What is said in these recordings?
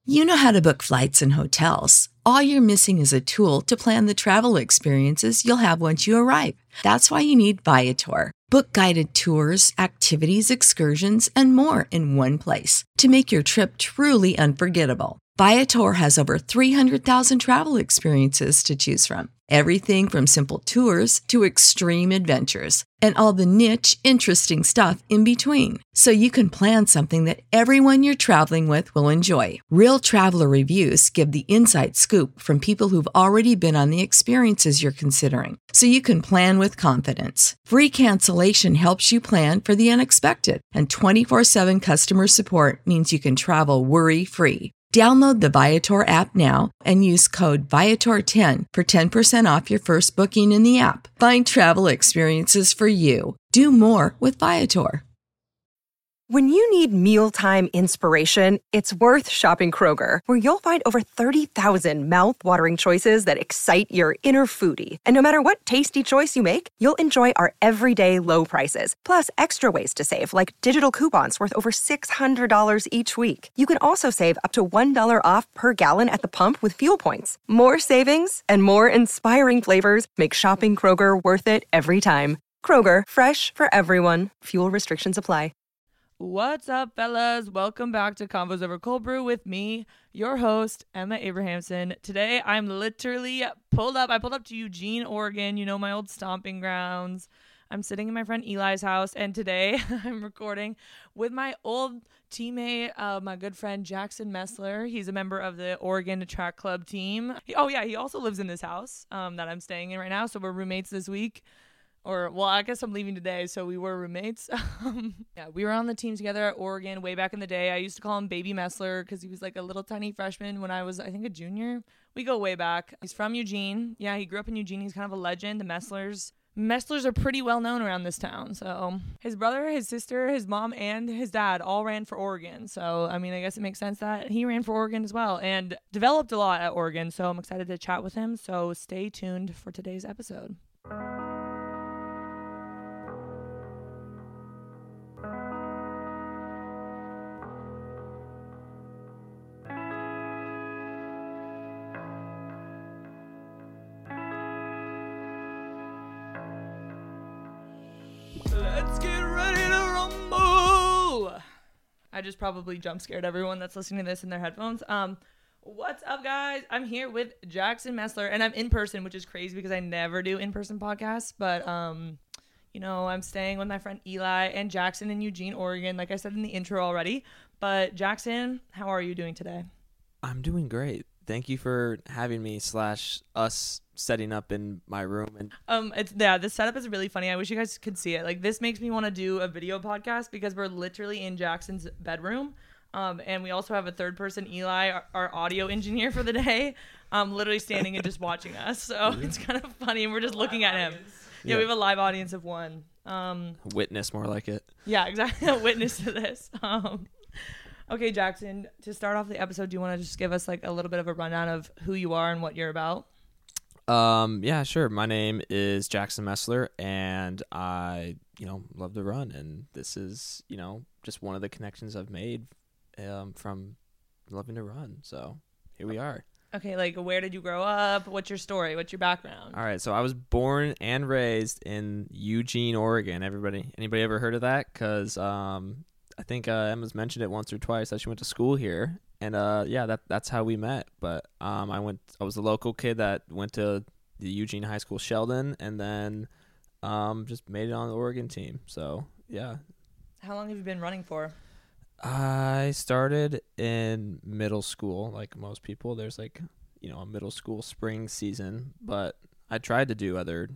You know how to book flights and hotels. All you're missing is a tool to plan the travel experiences you'll have once you arrive. That's why you need Viator. Book guided tours, activities, excursions, and more in one place to make your trip truly unforgettable. Viator has over 300,000 travel experiences to choose from. Everything from simple tours to extreme adventures and all the niche, interesting stuff in between. So you can plan something that everyone you're traveling with will enjoy. Real traveler reviews give the inside scoop from people who've already been on the experiences you're considering. So you can plan with confidence. Free cancellation helps you plan for the unexpected. And 24/7 customer support means you can travel worry-free. Download the Viator app now and use code Viator10 for 10% off your first booking in the app. Find travel experiences for you. Do more with Viator. When you need mealtime inspiration, it's worth shopping Kroger, where you'll find over 30,000 mouth-watering choices that excite your inner foodie. And no matter what tasty choice you make, you'll enjoy our everyday low prices, plus extra ways to save, like digital coupons worth over $600 each week. You can also save up to $1 off per gallon at the pump with fuel points. More savings and more inspiring flavors make shopping Kroger worth it every time. Kroger, fresh for everyone. Fuel restrictions apply. What's up, fellas? Welcome back to Convos Over Cold Brew with me, your host, Emma Abrahamson. Today, I'm literally pulled up to Eugene, Oregon, my old stomping grounds. I'm sitting in my friend Eli's house, and today I'm recording with my old teammate, my good friend Jackson Messler. He's a member of the Oregon Track Club team. He also lives in this house that I'm staying in right now, so we're roommates this week. I guess I'm leaving today, so we were roommates. We were on the team together at Oregon way back in the day. I used to call him Baby Messler because he was like a little tiny freshman when I was, I think, a junior. We go way back. He's from Eugene. Yeah, he grew up in Eugene. He's kind of a legend. The Messlers are pretty well known around this town. So his brother, his sister, his mom, and his dad all ran for Oregon. So, I guess it makes sense that he ran for Oregon as well and developed a lot at Oregon. So I'm excited to chat with him. So stay tuned for today's episode. Let's get ready to rumble. I just probably jump scared everyone that's listening to this in their headphones. What's up, guys? I'm here with Jackson Messler, and I'm in person, which is crazy because I never do in-person podcasts. But I'm staying with my friend Eli and Jackson in Eugene, Oregon, like I said in the intro already. But Jackson, how are you doing today? I'm doing great. Thank you for having me / us setting up in my room. And this setup is really funny. I wish you guys could see it. Like, this makes me want to do a video podcast because we're literally in Jackson's bedroom. And we also have a third person, Eli, our audio engineer for the day, literally standing and just watching us. So it's kind of funny. And we're just looking at him. Yeah, we have a live audience of one. Witness, more like it. Yeah, exactly. A witness to this. Okay, Jackson, to start off the episode, do you want to just give us like a little bit of a rundown of who you are and what you're about? Yeah, sure. My name is Jackson Messler, and I, love to run. And this is, just one of the connections I've made from loving to run. So here we are. Okay, like, where did you grow up? What's your story? What's your background? All right, so I was born and raised in Eugene, Oregon. Anybody ever heard of that? Because I think Emma's mentioned it once or twice that she went to school here, and that's how we met. But I was the local kid that went to the Eugene High School Sheldon, and then just made it on the Oregon team. So yeah. How long have you been running for? I started in middle school, like most people. There's a middle school spring season, but I tried to do other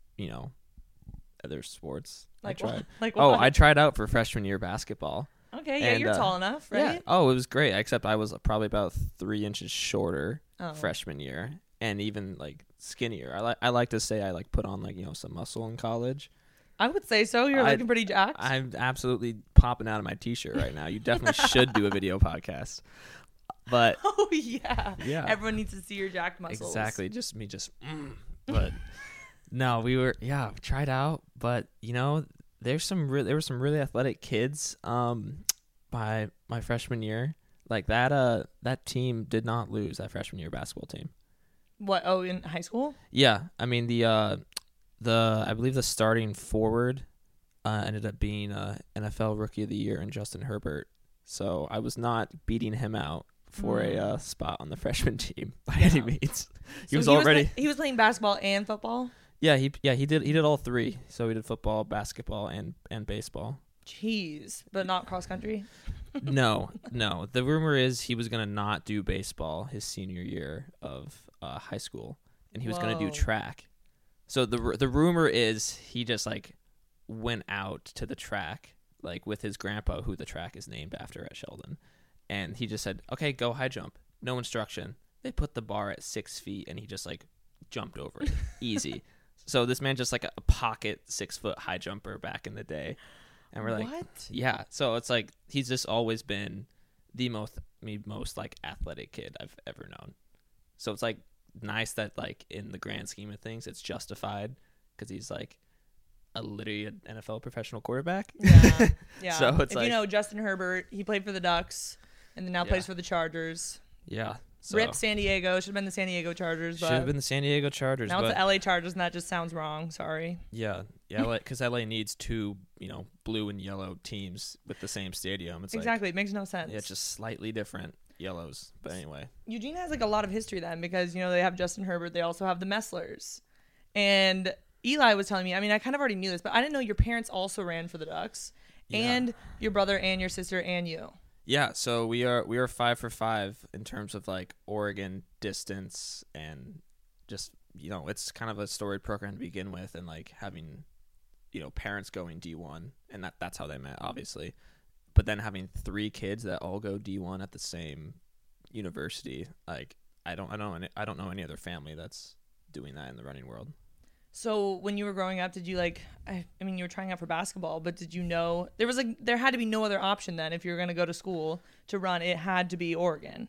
sports. I tried out for freshman year basketball. Okay, yeah, you're tall enough, right? Yeah. Oh, it was great, except I was probably about 3 inches shorter freshman year, and even skinnier. I like to say I put on some muscle in college. I would say so. You're looking pretty jacked. I'm absolutely popping out of my t-shirt right now. You definitely should do a video podcast. But yeah. Everyone needs to see your jacked muscles. Exactly. But no, tried out, but there were some really athletic kids by my freshman year. Like that team did not lose, that freshman year basketball team. What? Oh, in high school? Yeah, I mean the I believe the starting forward ended up being NFL Rookie of the Year in Justin Herbert. So I was not beating him out for a spot on the freshman team by any means. He was playing basketball and football. Yeah, he did all three. So he did football, basketball, and baseball. Jeez, but not cross country. No. The rumor is he was gonna not do baseball his senior year of high school, and he was gonna do track. So the rumor is he just like went out to the track like with his grandpa, who the track is named after at Sheldon, and he just said, "Okay, go high jump." No instruction. They put the bar at 6 feet, and he just like jumped over it, easy. So this man just like a pocket 6 foot high jumper back in the day. And we're like, what? Yeah. So it's like he's just always been the most like athletic kid I've ever known. So it's like nice that like in the grand scheme of things, it's justified because he's like literally an NFL professional quarterback. Yeah. So it's if like, Justin Herbert, he played for the Ducks and then now plays for the Chargers. Yeah. So Rip San Diego. Should have been the San Diego Chargers. Should have been the San Diego Chargers. Now it's the LA Chargers, and that just sounds wrong. Sorry. Yeah, because LA needs two, blue and yellow teams with the same stadium. It's exactly. It makes no sense. Yeah, it's just slightly different yellows. But anyway. Eugene has like a lot of history then because, they have Justin Herbert. They also have the Messlers. And Eli was telling me, I mean, I kind of already knew this, but I didn't know your parents also ran for the Ducks. Yeah. And your brother and your sister and you. Yeah, so we are 5 for 5 in terms of like Oregon distance and just it's kind of a storied program to begin with, and like having parents going D1, and that's how they met, obviously. But then having 3 kids that all go D1 at the same university, like I don't know any other family that's doing that in the running world. So when you were growing up, did you you were trying out for basketball, but did you know there had to be no other option then if you were going to go to school to run? It had to be Oregon.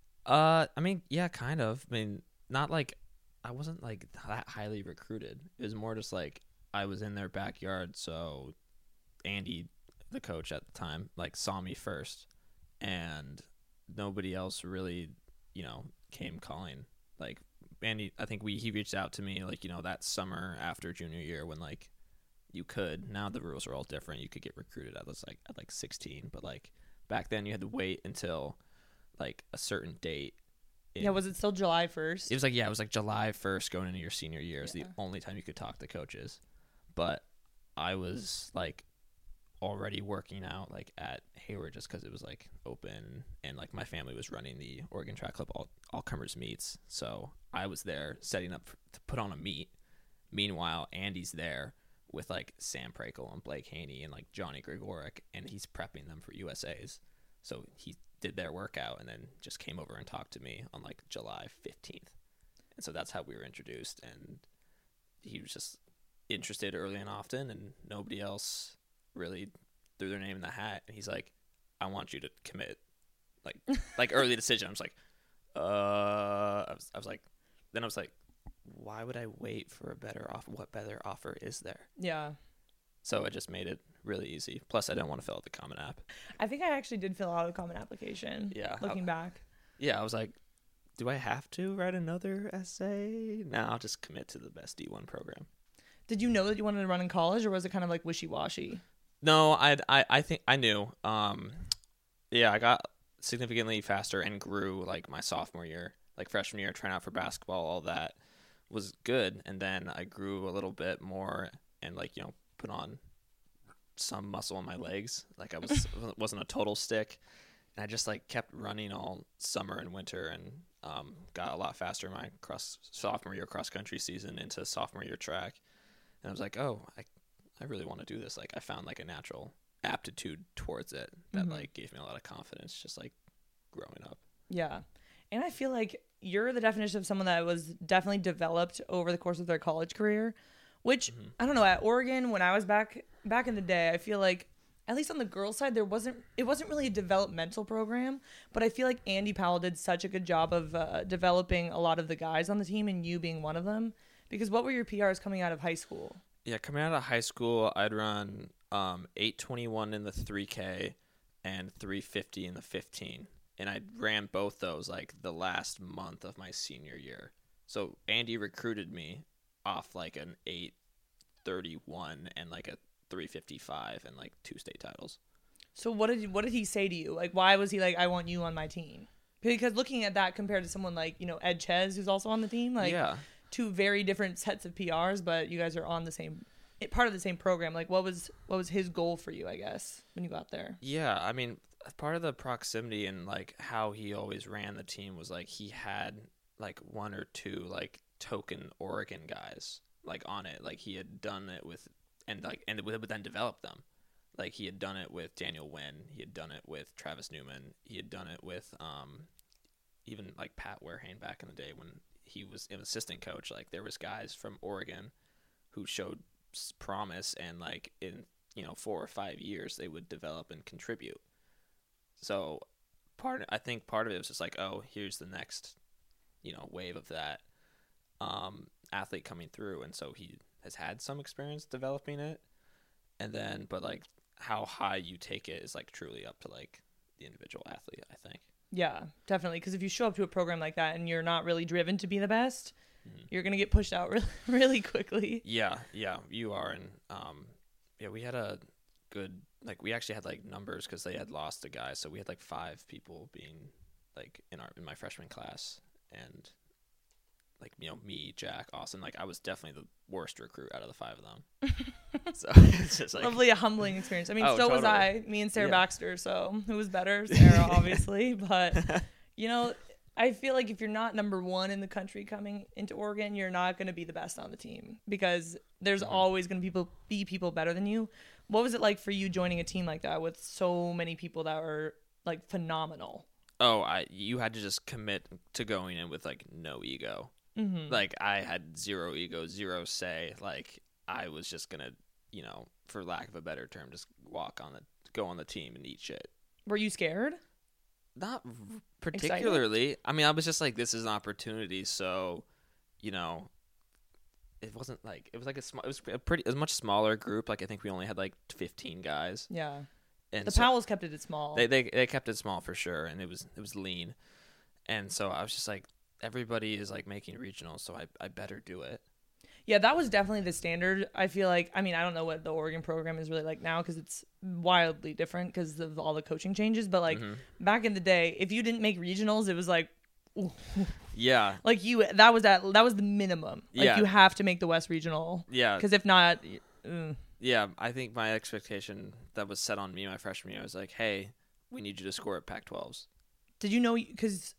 I mean, yeah, kind of. I mean, not like I wasn't like that highly recruited. It was more just like I was in their backyard, so Andy, the coach at the time, like saw me first, and nobody else really, came calling. Like Andy, I think he reached out to me like that summer after junior year when like you could. Now the rules are all different. You could get recruited at 16, but like back then you had to wait until like a certain date. Was it still July 1st? It was like July 1st going into your senior year is the only time you could talk to coaches. But I was like already working out like at Hayward just because it was like open, and like my family was running the Oregon Track Club all comers meets, so I was there setting up to put on a meet. Meanwhile, Andy's there with like Sam Prakel and Blake Haney and like Johnny Gregoric, and he's prepping them for USA's. So he did their workout and then just came over and talked to me on like July 15th, and so that's how we were introduced. And he was just interested early and often, and nobody else really threw their name in the hat, and he's like, I want you to commit, like early decision. I was like, I was like, why would I wait for a better offer? What better offer is there? Yeah. So it just made it really easy. Plus, I didn't want to fill out the Common App. I think I actually did fill out a Common Application. Yeah. Looking back. Yeah, I was like, do I have to write another essay? No, I'll just commit to the best D1 program. Did you know that you wanted to run in college, or was it kind of like wishy-washy? No, I think I knew. Yeah, I got significantly faster and grew like my sophomore year, like freshman year, trying out for basketball. All that was good, and then I grew a little bit more and like put on some muscle in my legs. Like I wasn't a total stick, and I just like kept running all summer and winter, and got a lot faster in my sophomore year cross country season into sophomore year track, and I was like, oh, I really want to do this. Like I found like a natural aptitude towards it that like gave me a lot of confidence just like growing up. Yeah. And I feel like you're the definition of someone that was definitely developed over the course of their college career, which I don't know, at Oregon when I was back in the day, I feel like at least on the girls' side it wasn't really a developmental program, but I feel like Andy Powell did such a good job of developing a lot of the guys on the team, and you being one of them. Because what were your PRs coming out of high school? Yeah, coming out of high school, I'd run 8:21 in the 3K and 3:50 in the 15. and I ran both those like the last month of my senior year. So Andy recruited me off like an 8:31 and like a 3:55 and like 2 state titles. So what did he say to you? Like, why was he like, I want you on my team? Because looking at that compared to someone like, Ed Ches, who's also on the team, like Yeah. 2 very different sets of PRs, but you guys are on the same part of the same program. Like, what was his goal for you, I guess, when you got there? Yeah, I mean, part of the proximity and like how he always ran the team was like he had like 1 or 2 like token Oregon guys like on it. Like he had done it with and would then develop them. Like he had done it with Daniel Wynn, he had done it with Travis Newman, he had done it with even like Pat Warehane back in the day when he was an assistant coach. Like there was guys from Oregon who showed promise, and like in 4 or 5 years they would develop and contribute. So I think part of it was just like, oh, here's the next wave of that athlete coming through, and so he has had some experience developing it, and then but like how high you take it is like truly up to like the individual athlete, I think. Yeah, definitely. Because if you show up to a program like that and you're not really driven to be the best, you're gonna get pushed out really, really quickly. Yeah, you are. And we had a good we actually had like numbers because they had lost a guy, so we had like 5 people being like in my freshman class, and like me, Jack, Austin. Like I was definitely the worst recruit out of the 5 of them. So it's just like Lovely, a humbling experience. I mean, so totally. was I. Me and Sarah Yeah. Baxter. So who was better? Sarah, obviously. But I feel like if you're not number 1 in the country coming into Oregon, you're not going to be the best on the team, because there's always going to be people better than you. What was it like for you joining a team like that with so many people that were like phenomenal? Oh, you had to just commit to going in with like no ego. Mm-hmm. Like I had 0 ego, 0 say. Like I was just gonna, for lack of a better term, just go on the team and eat shit. Were you scared? Not particularly. I mean, I was just like, this is an opportunity. So, it wasn't like, it was like it was a much smaller group. Like I think we only had like 15 guys. Yeah. And The so Powells kept it small. They kept it small for sure, and it was lean. And so I was just like, everybody is like making regionals, so I better do it. Yeah, that was definitely the standard. I feel like, I mean, I don't know what the Oregon program is really like now because it's wildly different because of all the coaching changes. But like back in the day, if you didn't make regionals, it was like, ooh. Yeah. Like that was the minimum. Like Yeah. you have to make the West Regional. Yeah. Because if not, Yeah, I think my expectation that was set on me my freshman year was like, hey, we need you to score at Pac-12s. did you know? Because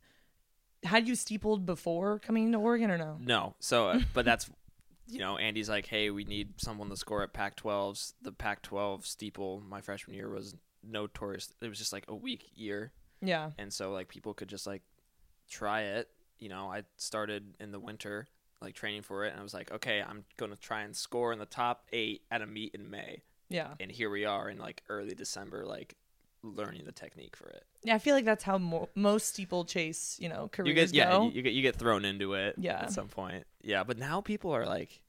had you steepled before coming to Oregon or no? No. So, but that's, Andy's like, hey, we need someone to score at Pac-12s. The Pac-12 steeple my freshman year was notorious. It was just like a weak year. Yeah. And so like people could just like try it. I started in the winter like training for it, and I was like, okay, I'm going to try and score in the top 8 at a meet in May. Yeah. And here we are in like early December, like learning the technique for it. Yeah, I feel like that's how most steeplechase, careers go. You get thrown into it Yeah. at some point. Yeah, but now people are like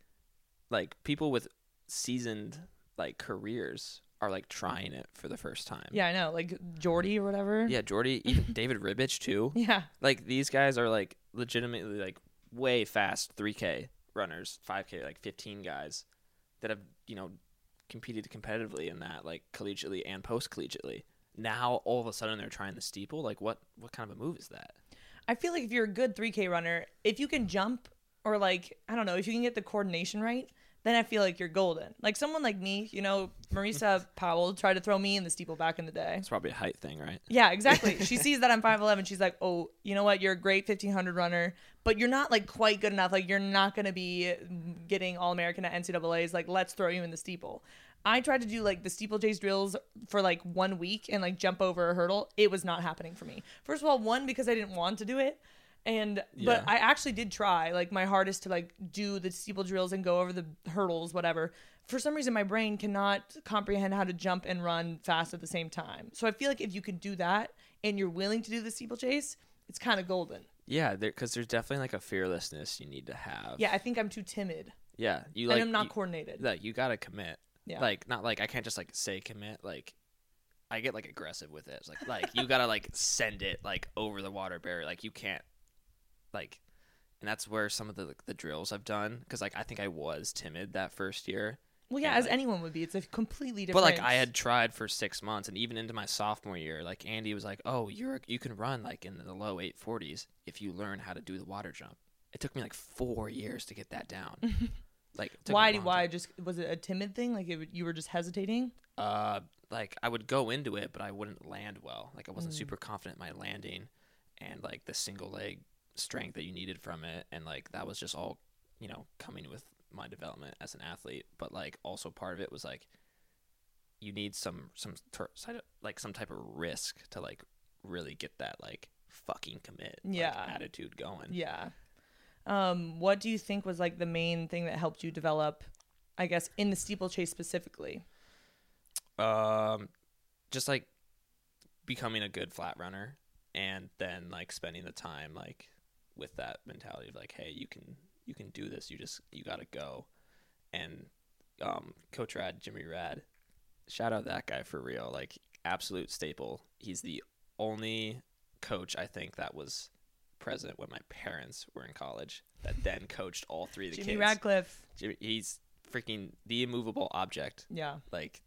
people with seasoned like careers are like trying it for the first time. Yeah, I know. Like Jordy or whatever. Yeah, Jordy, even David Ribich too. Yeah. Like these guys are like legitimately like way fast 3K runners, 5K, like 15 guys that have, competed competitively in that, like collegiately and post-collegiately. Now all of a sudden they're trying the steeple. Like what kind of a move is that? I feel like if you're a good 3K runner, if you can jump or like, I don't know, if you can get the coordination right, then I feel like you're golden. Like someone like me, Marisa Powell tried to throw me in the steeple back in the day. It's probably a height thing, right? Yeah, exactly. She sees that I'm 5'11". She's like, oh, you know what? You're a great 1500 runner, but you're not like quite good enough. Like you're not going to be getting All-American at NCAAs. Like let's throw you in the steeple. I tried to do like the steeplechase drills for like 1 week and like jump over a hurdle. It was not happening for me. First of all, because I didn't want to do it. But I actually did try like my hardest to like do the steeple drills and go over the hurdles, whatever. For some reason, my brain cannot comprehend how to jump and run fast at the same time. So I feel like if you could do that and you're willing to do the steeplechase, it's kind of golden. Yeah, because there's definitely like a fearlessness you need to have. Yeah, I think I'm too timid. Yeah, I'm not coordinated. Like you gotta commit. Yeah. Like not like I can't just like say commit. Like I get like aggressive with it. It's like you gotta like send it like over the water barrier. Like you can't like, and that's where some of the drills I've done, because like I think I was timid that first year. Well, yeah, and, as like, anyone would be. It's a completely different. But like I had tried for 6 months, and even into my sophomore year, like Andy was like, "Oh, you can run like in the low 840s if you learn how to do the water jump." It took me like 4 years to get that down. Like it took why? a long Why? time. Just was it a timid thing? Like you were just hesitating? Like I would go into it, but I wouldn't land well. Like I wasn't super confident in my landing, and like the single leg strength that you needed from it, and like that was just all, coming with my development as an athlete. But like also part of it was like you need some type of risk to like really get that like fucking commit attitude going. Yeah. What do you think was like the main thing that helped you develop, I guess, in the steeplechase specifically? Just like becoming a good flat runner, and then like spending the time like with that mentality of like, hey, you can do this. You gotta go. And Coach Rad, Jimmy Rad, shout out that guy for real. Like absolute staple. He's the only coach I think that was present when my parents were in college that then coached all three of the Jimmy kids. Radcliffe. He's freaking the immovable object. Yeah. Like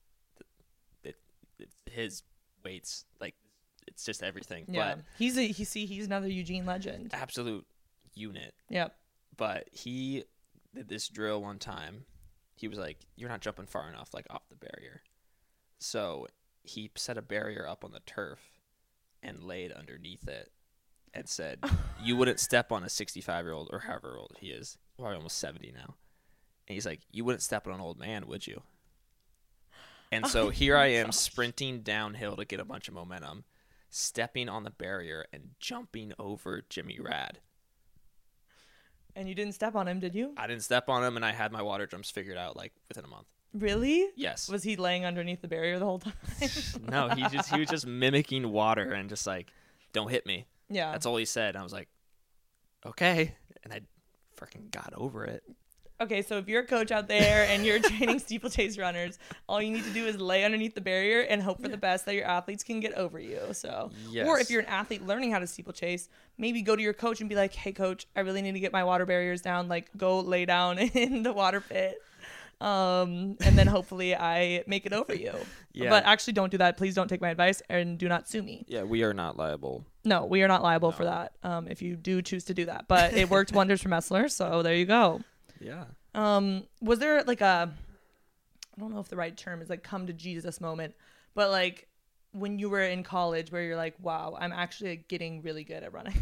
his weights, like it's just everything. Yeah. But he's another Eugene legend. absolute unit. Yep. But he did this drill one time. He was like, "You're not jumping far enough, like off the barrier." So he set a barrier up on the turf and laid underneath it and said, "You wouldn't step on a 65-year-old or however old he is, probably almost 70 now." And he's like, "You wouldn't step on an old man, would you?" And so here I am sprinting downhill to get a bunch of momentum, stepping on the barrier and jumping over Jimmy Rad. And you didn't step on him, did you? I didn't step on him, and I had my water jumps figured out like within a month. Really? Yes. Was he laying underneath the barrier the whole time? No, he was just mimicking water and just like, "Don't hit me." Yeah. That's all he said. And I was like, okay. And I freaking got over it. Okay, so if you're a coach out there and you're training steeplechase runners, all you need to do is lay underneath the barrier and hope for the best that your athletes can get over you. So, Yes. Or if you're an athlete learning how to steeplechase, maybe go to your coach and be like, "Hey, coach, I really need to get my water barriers down. Like, go lay down in the water pit, and then hopefully I make it over you." Yeah. But actually, don't do that. Please don't take my advice and do not sue me. Yeah, we are not liable. No, we are not liable for that. If you do choose to do that, but it worked wonders for Messler. So there you go. Yeah. Was there like I don't know if the right term is like come to Jesus moment, but like when you were in college where you're like, wow, I'm actually getting really good at running?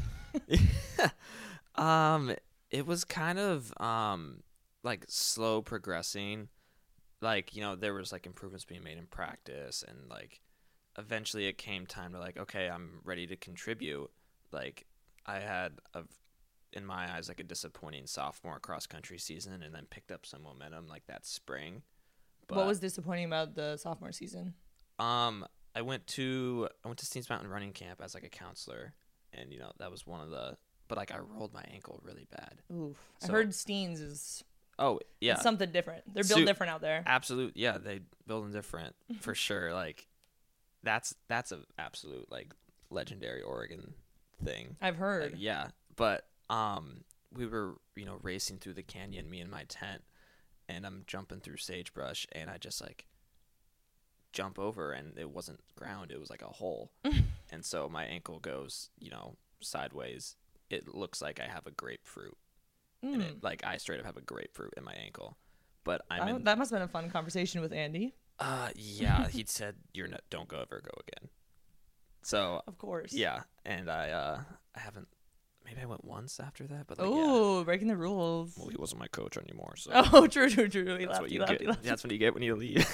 It was kind of like slow progressing. Like, there was like improvements being made in practice, and like eventually it came time to like, okay, I'm ready to contribute. Like I had in my eyes like a disappointing sophomore cross country season, and then picked up some momentum like that spring. But What was disappointing about the sophomore season? I went to Steens Mountain running camp as like a counselor, and that was one of the, but like I rolled my ankle really bad. Oof. I So- heard Steens is Oh yeah, it's something different. They're built different out there. absolute. Yeah, they build them different for sure. Like that's a absolute like legendary Oregon thing. I've heard. Yeah, but we were racing through the canyon, me and my tent, and I'm jumping through sagebrush, and I just like jump over, and it wasn't ground, it was like a hole. And so my ankle goes sideways. It looks like I have a grapefruit, and it, like I straight up have a grapefruit in my ankle. But That must have been a fun conversation with Andy. Yeah, he'd said don't go again. So Of course. yeah, and I haven't. Maybe I went once after that, but like, Oh, breaking the rules. well, he wasn't my coach anymore, so Oh, true. He that's left. what He you left. get. He left. That's what you get when you leave.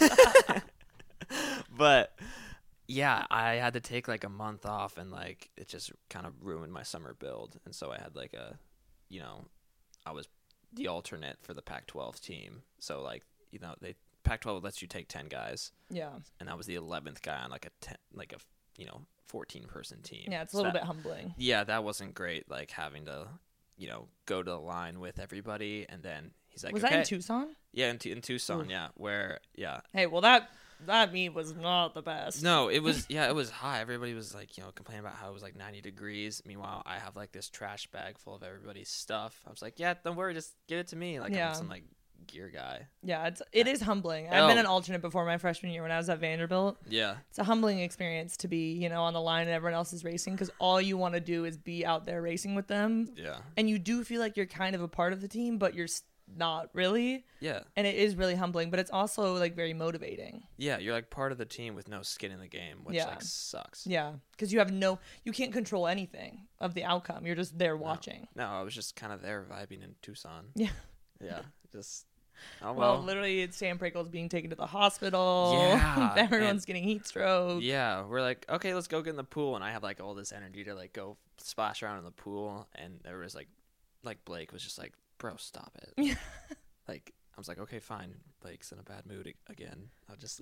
But yeah, I had to take like a month off, and like it just kind of ruined my summer build. And so I had like I was the alternate for the Pac-12 team. So like Pac-12 lets you take 10 guys, Yeah. and I was the 11th guy on like a 14-person team. Yeah, it's a So little that- bit humbling. Yeah, that wasn't great. Like having to go to the line with everybody, and then he's like, Was okay. that in Tucson? Yeah, in Tucson. Oof. Yeah, where Hey, well that that meet was not the best. No, it was it was hot. Everybody was like, complaining about how it was like 90 degrees. Meanwhile, I have like this trash bag full of everybody's stuff. I was like, yeah, don't worry, just give it to me. Like I'm some like gear guy. Yeah, it is humbling. I've been an alternate before my freshman year when I was at Vanderbilt. Yeah. It's a humbling experience to be, on the line and everyone else is racing because all you want to do is be out there racing with them. Yeah. And you do feel like you're kind of a part of the team, but you're not really. Yeah. And it is really humbling, but it's also like very motivating. Yeah, you're like part of the team with no skin in the game, which like sucks. Yeah, because you can't control anything of the outcome. You're just there watching. No, I was just kind of there vibing in Tucson. Yeah. Yeah, just well, literally, Sam Prakel's being taken to the hospital. Yeah, everyone's getting heat stroke. Yeah, we're like, okay, let's go get in the pool, and I have like all this energy to like go splash around in the pool, and there was like Blake was just like, bro, stop it. Yeah. Like I was like, okay, fine. Blake's in a bad mood again. I'll just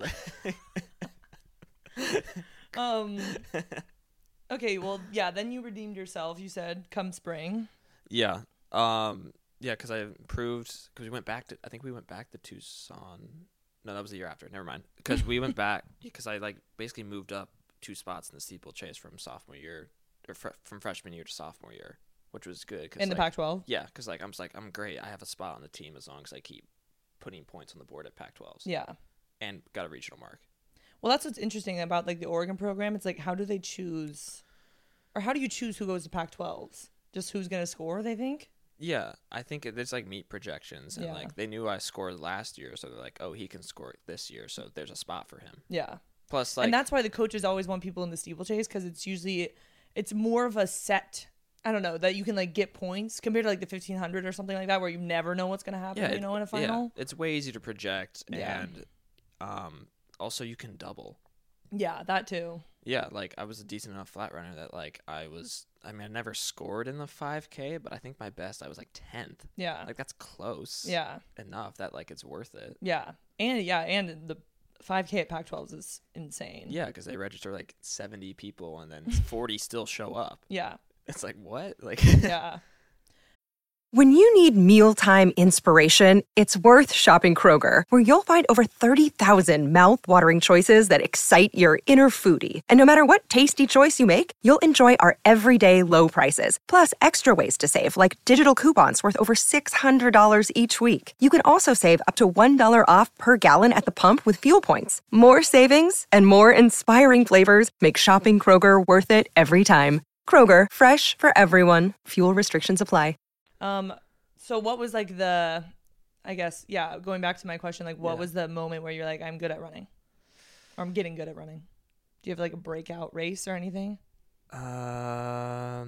Okay, well, yeah. Then you redeemed yourself. You said, come spring. Yeah. Yeah, because I improved. Because we went back to. I think we went back to Tucson. No, that was the year after. Never mind. Because we went back. Because I like basically moved up 2 spots in the steeplechase from sophomore year, or from freshman year to sophomore year, which was good. In the Pac-12. Yeah, because like I'm great. I have a spot on the team as long as I keep putting points on the board at Pac-12s. Yeah. And got a regional mark. Well, that's what's interesting about like the Oregon program. It's like, how do they choose, or how do you choose who goes to Pac-12s? Just who's gonna score? They think. Yeah, I think it's like meet projections, and like they knew I scored last year, so they're like, oh, he can score this year, so there's a spot for him. Yeah. Plus, like, and that's why the coaches always want people in the steeplechase because it's more of a set. I don't know that you can like get points compared to like the 1500 or something like that, where you never know what's gonna happen. In a final. Yeah, it's way eeasier to project, and also you can double. Yeah, that too. Yeah, like I was a decent enough flat runner that like I never scored in the 5K, but I think my best I was like 10th. Yeah. Like that's close. Yeah. Enough that like it's worth it. Yeah. And the 5K at Pac-12s is insane. Yeah, because they register like 70 people and then 40 still show up. Yeah. It's like, what? Like Yeah. When you need mealtime inspiration, it's worth shopping Kroger, where you'll find over 30,000 mouth-watering choices that excite your inner foodie. And no matter what tasty choice you make, you'll enjoy our everyday low prices, plus extra ways to save, like digital coupons worth over $600 each week. You can also save up to $1 off per gallon at the pump with fuel points. More savings and more inspiring flavors make shopping Kroger worth it every time. Kroger, fresh for everyone. Fuel restrictions apply. So what was like going back to my question, like what was the moment where you're like, I'm good at running, or I'm getting good at running? Do you have like a breakout race or anything? I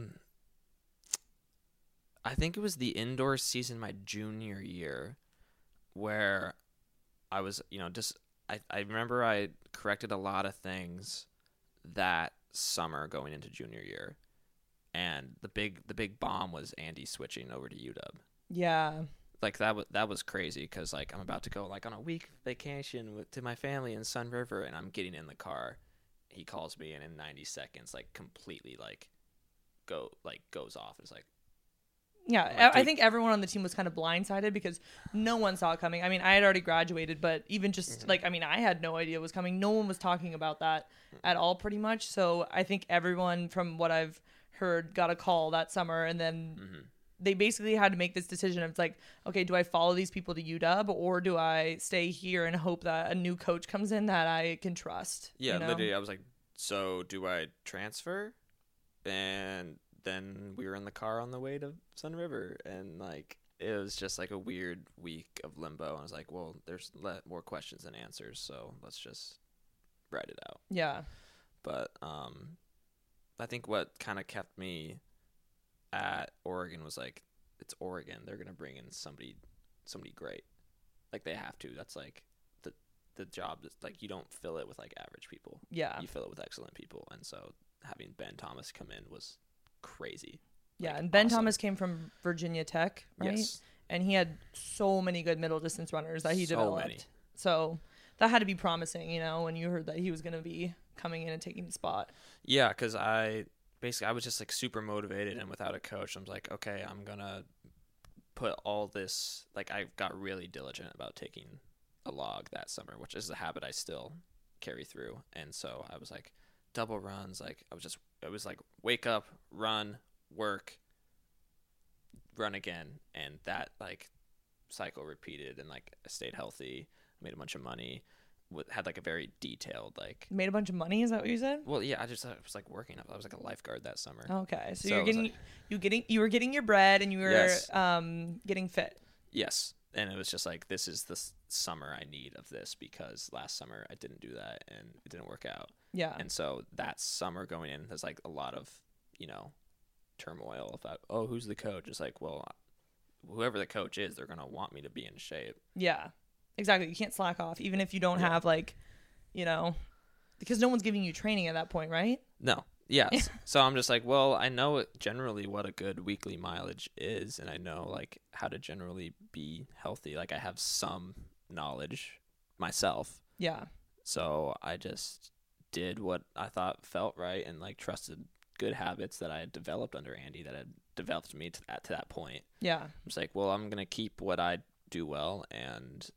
think it was the indoor season my junior year where I was, I remember I corrected a lot of things that summer going into junior year. And the big bomb was Andy switching over to UW. Yeah. Like that was crazy because like I'm about to go like on a week vacation to my family in Sun River, and I'm getting in the car. He calls me, and in 90 seconds, like completely goes off. It's like, yeah, I think everyone on the team was kind of blindsided because no one saw it coming. I mean, I had already graduated, but even just I had no idea it was coming. No one was talking about that at all, pretty much. So I think everyone, from what I've heard, got a call that summer, and then they basically had to make this decision of like, okay, do I follow these people to UW or do I stay here and hope that a new coach comes in that I can trust? Yeah, literally, I was like, so do I transfer? And then we were in the car on the way to Sun River, and like it was just like a weird week of limbo. I was like, well, there's more questions than answers, so let's just ride it out. Yeah. But I think what kind of kept me at Oregon was like, it's Oregon. They're gonna bring in somebody great. Like they have to. That's like the job. That's like you don't fill it with like average people. Yeah. You fill it with excellent people. And so having Ben Thomas come in was crazy. Yeah, and Ben Thomas came from Virginia Tech, right? Yes. And he had so many good middle distance runners that he developed. Many. So that had to be promising, when you heard that he was gonna be coming in and taking the spot. Yeah, because I was just like super motivated, and without a coach, I'm like, okay, I'm gonna put all this, like I got really diligent about taking a log that summer, which is a habit I still carry through. And so I was like double runs. Like it was like wake up, run, work, run again. And that like cycle repeated, and like I stayed healthy, made a bunch of money, had like a very detailed like. Made a bunch of money, is that what you said? Well, yeah, I was like working. I was like a lifeguard that summer. Okay, so So you were getting your bread, and you were Yes. getting fit. Yes. And it was just like, this is the summer I need of this, because last summer I didn't do that and it didn't work out. Yeah. And so that summer going in, there's like a lot of, you know, turmoil about, oh, who's the coach? It's like, well, whoever the coach is, they're going to want me to be in shape. Yeah, exactly. You can't slack off, even if you don't have like, you know, because no one's giving you training at that point, right? No. Yes. So I'm just like, well, I know generally what a good weekly mileage is, and I know like how to generally be healthy. Like I have some knowledge myself. Yeah. So I just did what I thought felt right, and like trusted good habits that I had developed under Andy, that had developed me to that point. Yeah. I'm just like, well, I'm going to keep what I do well, and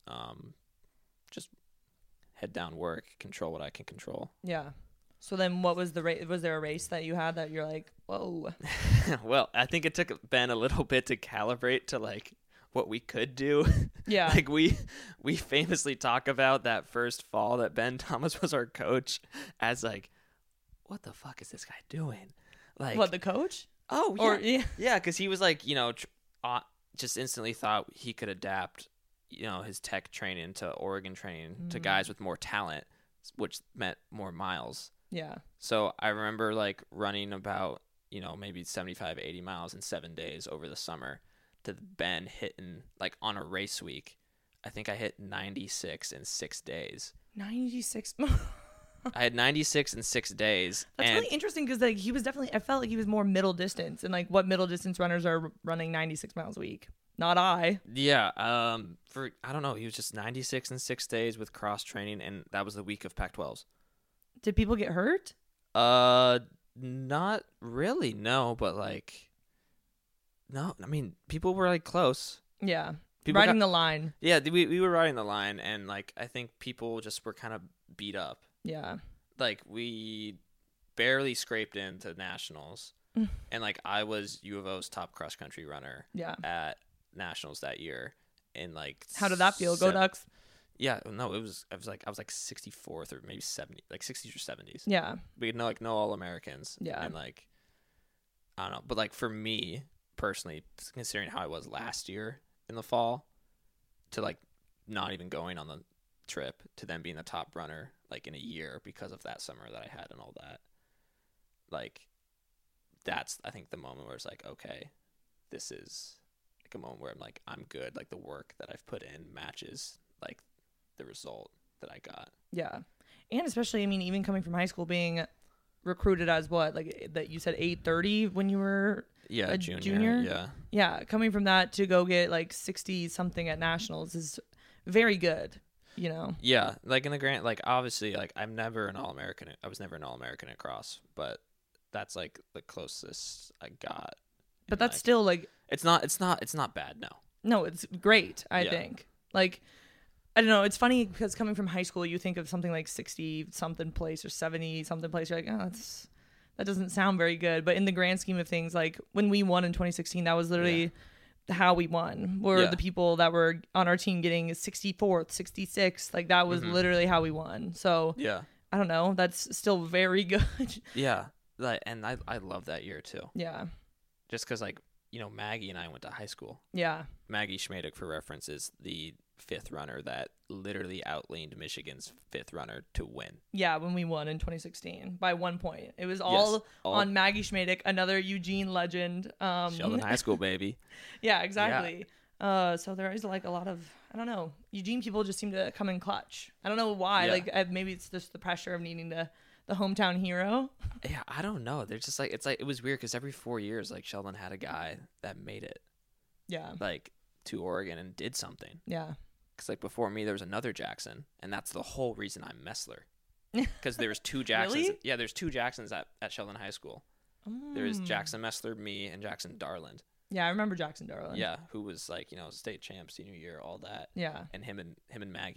just head down, work, control what I can control. Yeah. So then what was the race? Was there a race that you had that you're like, whoa? Well, I think it took Ben a little bit to calibrate to like what we could do. Yeah. Like we famously talk about that first fall that Ben Thomas was our coach as like, what the fuck is this guy doing? Like, What, the coach? oh yeah, Or yeah. yeah, because he was like, you know, just instantly thought he could adapt, you know, his tech training to Oregon training to guys with more talent, which meant more miles. Yeah. So I remember like running about, you know, maybe 75, 80 miles in 7 days over the summer, to Ben hitting like on a race week. I think I hit 96 in 6 days. 96. I had 96 in 6 days. That's and really interesting, because like he was definitely, I felt like he was more middle distance, and like what middle distance runners are running 96 miles a week. Not I. yeah, for I don't know, he was just 96 in 6 days with cross training, and that was the week of Pac-12s. Did people get hurt? Not really, no, but like, no, I mean, people were like close. Yeah. People Riding got- the line. Yeah, we were riding the line, and like I think people just were kind of beat up. Yeah. Like we barely scraped into nationals, and like I was U of O's top cross country runner Yeah. at nationals that year, and like How did that feel? Go Ducks. Yeah, no, I was like 64th or maybe 70, like 60s or 70s. Yeah. We had no All Americans. Yeah. And like, I don't know, but like for me personally, considering how I was last year in the fall, to like not even going on the trip, to then being the top runner like in a year because of that summer that I had and all that, like that's I think the moment where it's like, okay, this is like a moment where I'm like, I'm good, like the work that I've put in matches like the result that I got. Yeah. And especially, I mean, even coming from high school, being recruited as what, like that you said 830 when you were a junior? Yeah. Yeah. Coming from that to go get like 60 something at nationals is very good, you know? Yeah. Like in the grand, like obviously, like I'm never an All-American. I was never an All-American at cross, but that's like the closest I got. But And, that's like, still like, it's not bad. No. no, it's great, I Yeah. think. Like, I don't know. It's funny because coming from high school, you think of something like 60 something place or 70 something place. You're like, oh, that doesn't sound very good. But in the grand scheme of things, like when we won in 2016, that was literally how we won. Were Yeah. the people that were on our team getting 64th, 66th. Like that was literally how we won. So Yeah. I don't know. That's still very good. Yeah. Like, and I love that year too. Yeah. Just because like, you know, Maggie and I went to high school. Yeah. Maggie Schmadek, for reference, is the 5th runner that literally outleaned Michigan's 5th runner to win. Yeah, when we won in 2016 by 1 point. It was all on Maggie Schmadek, another Eugene legend. Sheldon High School, baby. Yeah, exactly. So there is like a lot of, I don't know, Eugene people just seem to come in clutch. I don't know why. Yeah. Like maybe it's just the pressure of needing the hometown hero. Yeah, I don't know. They're just like, it's like, it was weird because every 4 years, like Sheldon had a guy that made it Yeah. like to Oregon and did something. Yeah. Because like before me, there was another Jackson, and that's the whole reason I'm Messler. Because there's 2 Jacksons. Really? Yeah, there's 2 Jacksons at Sheldon High School. There's Jackson Messler, me, and Jackson Darland. Yeah, I remember Jackson Darland. Yeah, who was like, you know, state champ senior year, all that. Yeah. And him and Maggie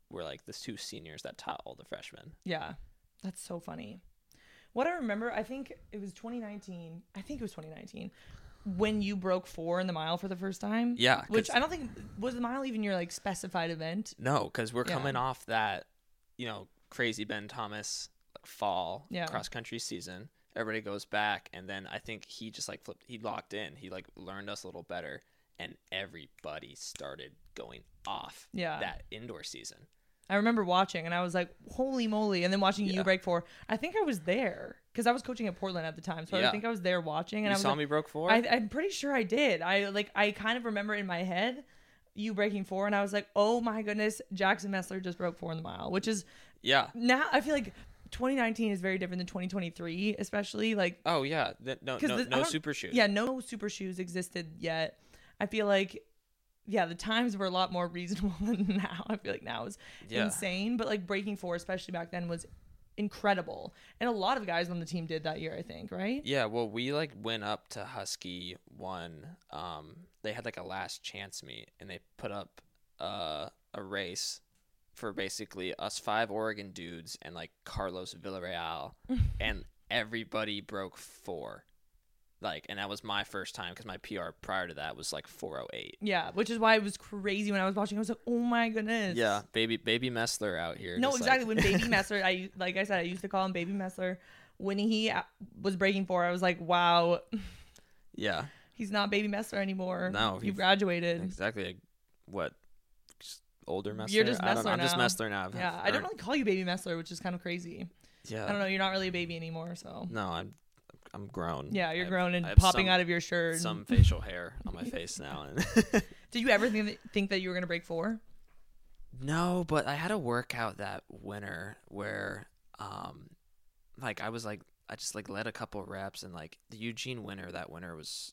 were like the 2 seniors that taught all the freshmen. Yeah, that's so funny. What I remember, I think it was 2019. I think it was 2019 when you broke 4 in the mile for the first time. Yeah, which I don't think was the mile even your like specified event. No, because we're coming off that, crazy Ben Thomas fall cross country season. Everybody goes back, and then I think he just like flipped. He locked in. He like learned us a little better, and everybody started going off. That indoor season. I remember watching, and I was like, holy moly. And then watching you break 4. I think I was there because I was coaching at Portland at the time. So I think I was there watching. And you I saw me broke 4? I'm pretty sure I did. I kind of remember in my head you breaking 4. And I was like, oh my goodness, Jackson Messler just broke 4 in the mile, which is now I feel like 2019 is very different than 2023, especially like. Oh, yeah. No super shoes. Yeah, no super shoes existed yet. I feel like. Yeah, the times were a lot more reasonable than now. I feel like now is insane. But like breaking 4, especially back then, was incredible. And a lot of guys on the team did that year, I think, right? Yeah, well, we like went up to Husky one. They had like a last chance meet, and they put up a race for basically us 5 Oregon dudes and like Carlos Villarreal, and everybody broke 4. And that was my first time because my PR prior to that was like 4:08. Yeah, which is why it was crazy when I was watching. I was like, oh my goodness. Yeah, baby Messler out here. No, exactly. When Baby Messler, I used to call him Baby Messler. When he was breaking 4, I was like, wow. Yeah. He's not Baby Messler anymore. No, he graduated. Exactly. Like, what? Just older Messler. You're just Messler now. I'm just Messler now. Yeah, I don't really call you Baby Messler, which is kind of crazy. Yeah. I don't know. You're not really a baby anymore, so. No, I'm grown. Yeah, you're grown and popping out of your shirt. Some facial hair on my face now. Did you ever think that you were going to break 4? No, but I had a workout that winter where I was like I just like led a couple reps, and like the Eugene winter that winter was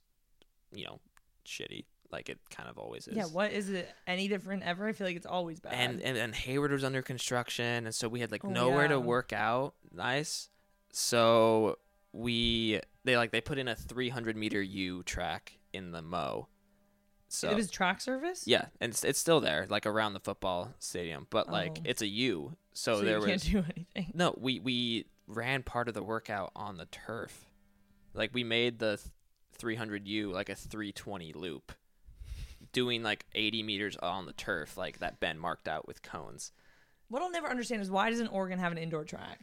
shitty. Like it kind of always is. Yeah, what is it any different ever? I feel like it's always bad. And Hayward was under construction, and so we had like nowhere to work out. Nice. So they put in a 300-meter U track in the Mo. So it was track service? Yeah, and it's still there, like around the football stadium, but like it's a U. So there you can't do anything. No, we ran part of the workout on the turf. Like we made the 300U like a 320 loop, doing like 80 meters on the turf, like that Ben marked out with cones. What I'll never understand is why doesn't Oregon have an indoor track?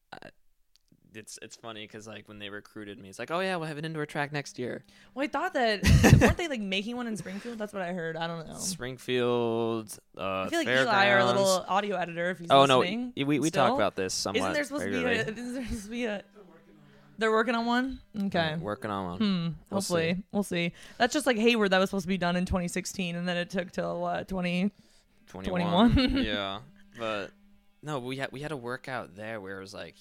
It's funny because like when they recruited me, it's like, oh yeah, we'll have an indoor track next year. Well, I thought that weren't they like making one in Springfield? That's what I heard. I don't know. Springfield. I feel like Eli, our little audio editor, if he's listening. No, we talk about this somewhat. Isn't there supposed to be a? They're working on one. Okay, working on one. Hopefully, we'll see. That's just like Hayward. That was supposed to be done in 2016, and then it took till 2021. Yeah, but no, we had a workout there where it was like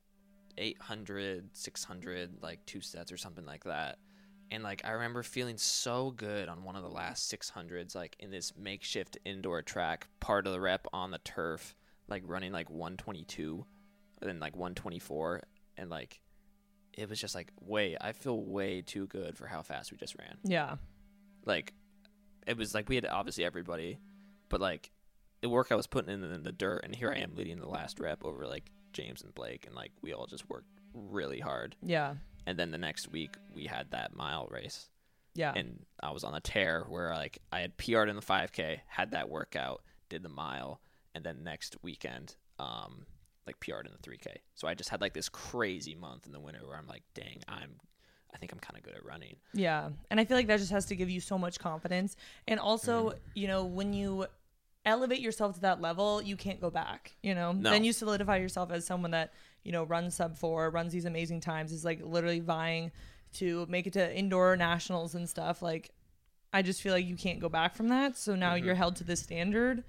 800, 600, like 2 sets or something like that. And like I remember feeling so good on one of the last 600s, like in this makeshift indoor track, part of the rep on the turf, like running like 122 and then like 124, and like it was just like I feel way too good for how fast we just ran. Yeah. Like it was like we had obviously everybody, but like the work I was putting in the dirt, and here I am leading the last rep over like James and Blake, and like we all just worked really hard. Yeah. And then the next week we had that mile race. Yeah. And I was on a tear where like I had PR'd in the 5K, had that workout, did the mile, and then next weekend like PR'd in the 3K. So I just had like this crazy month in the winter where I'm like, dang, I think I'm kind of good at running. Yeah. And I feel like that just has to give you so much confidence. And also, when you elevate yourself to that level, you can't go back, No. Then you solidify yourself as someone that, runs sub 4, runs these amazing times, is like literally vying to make it to indoor nationals and stuff. Like, I just feel like you can't go back from that. So now you're held to this standard.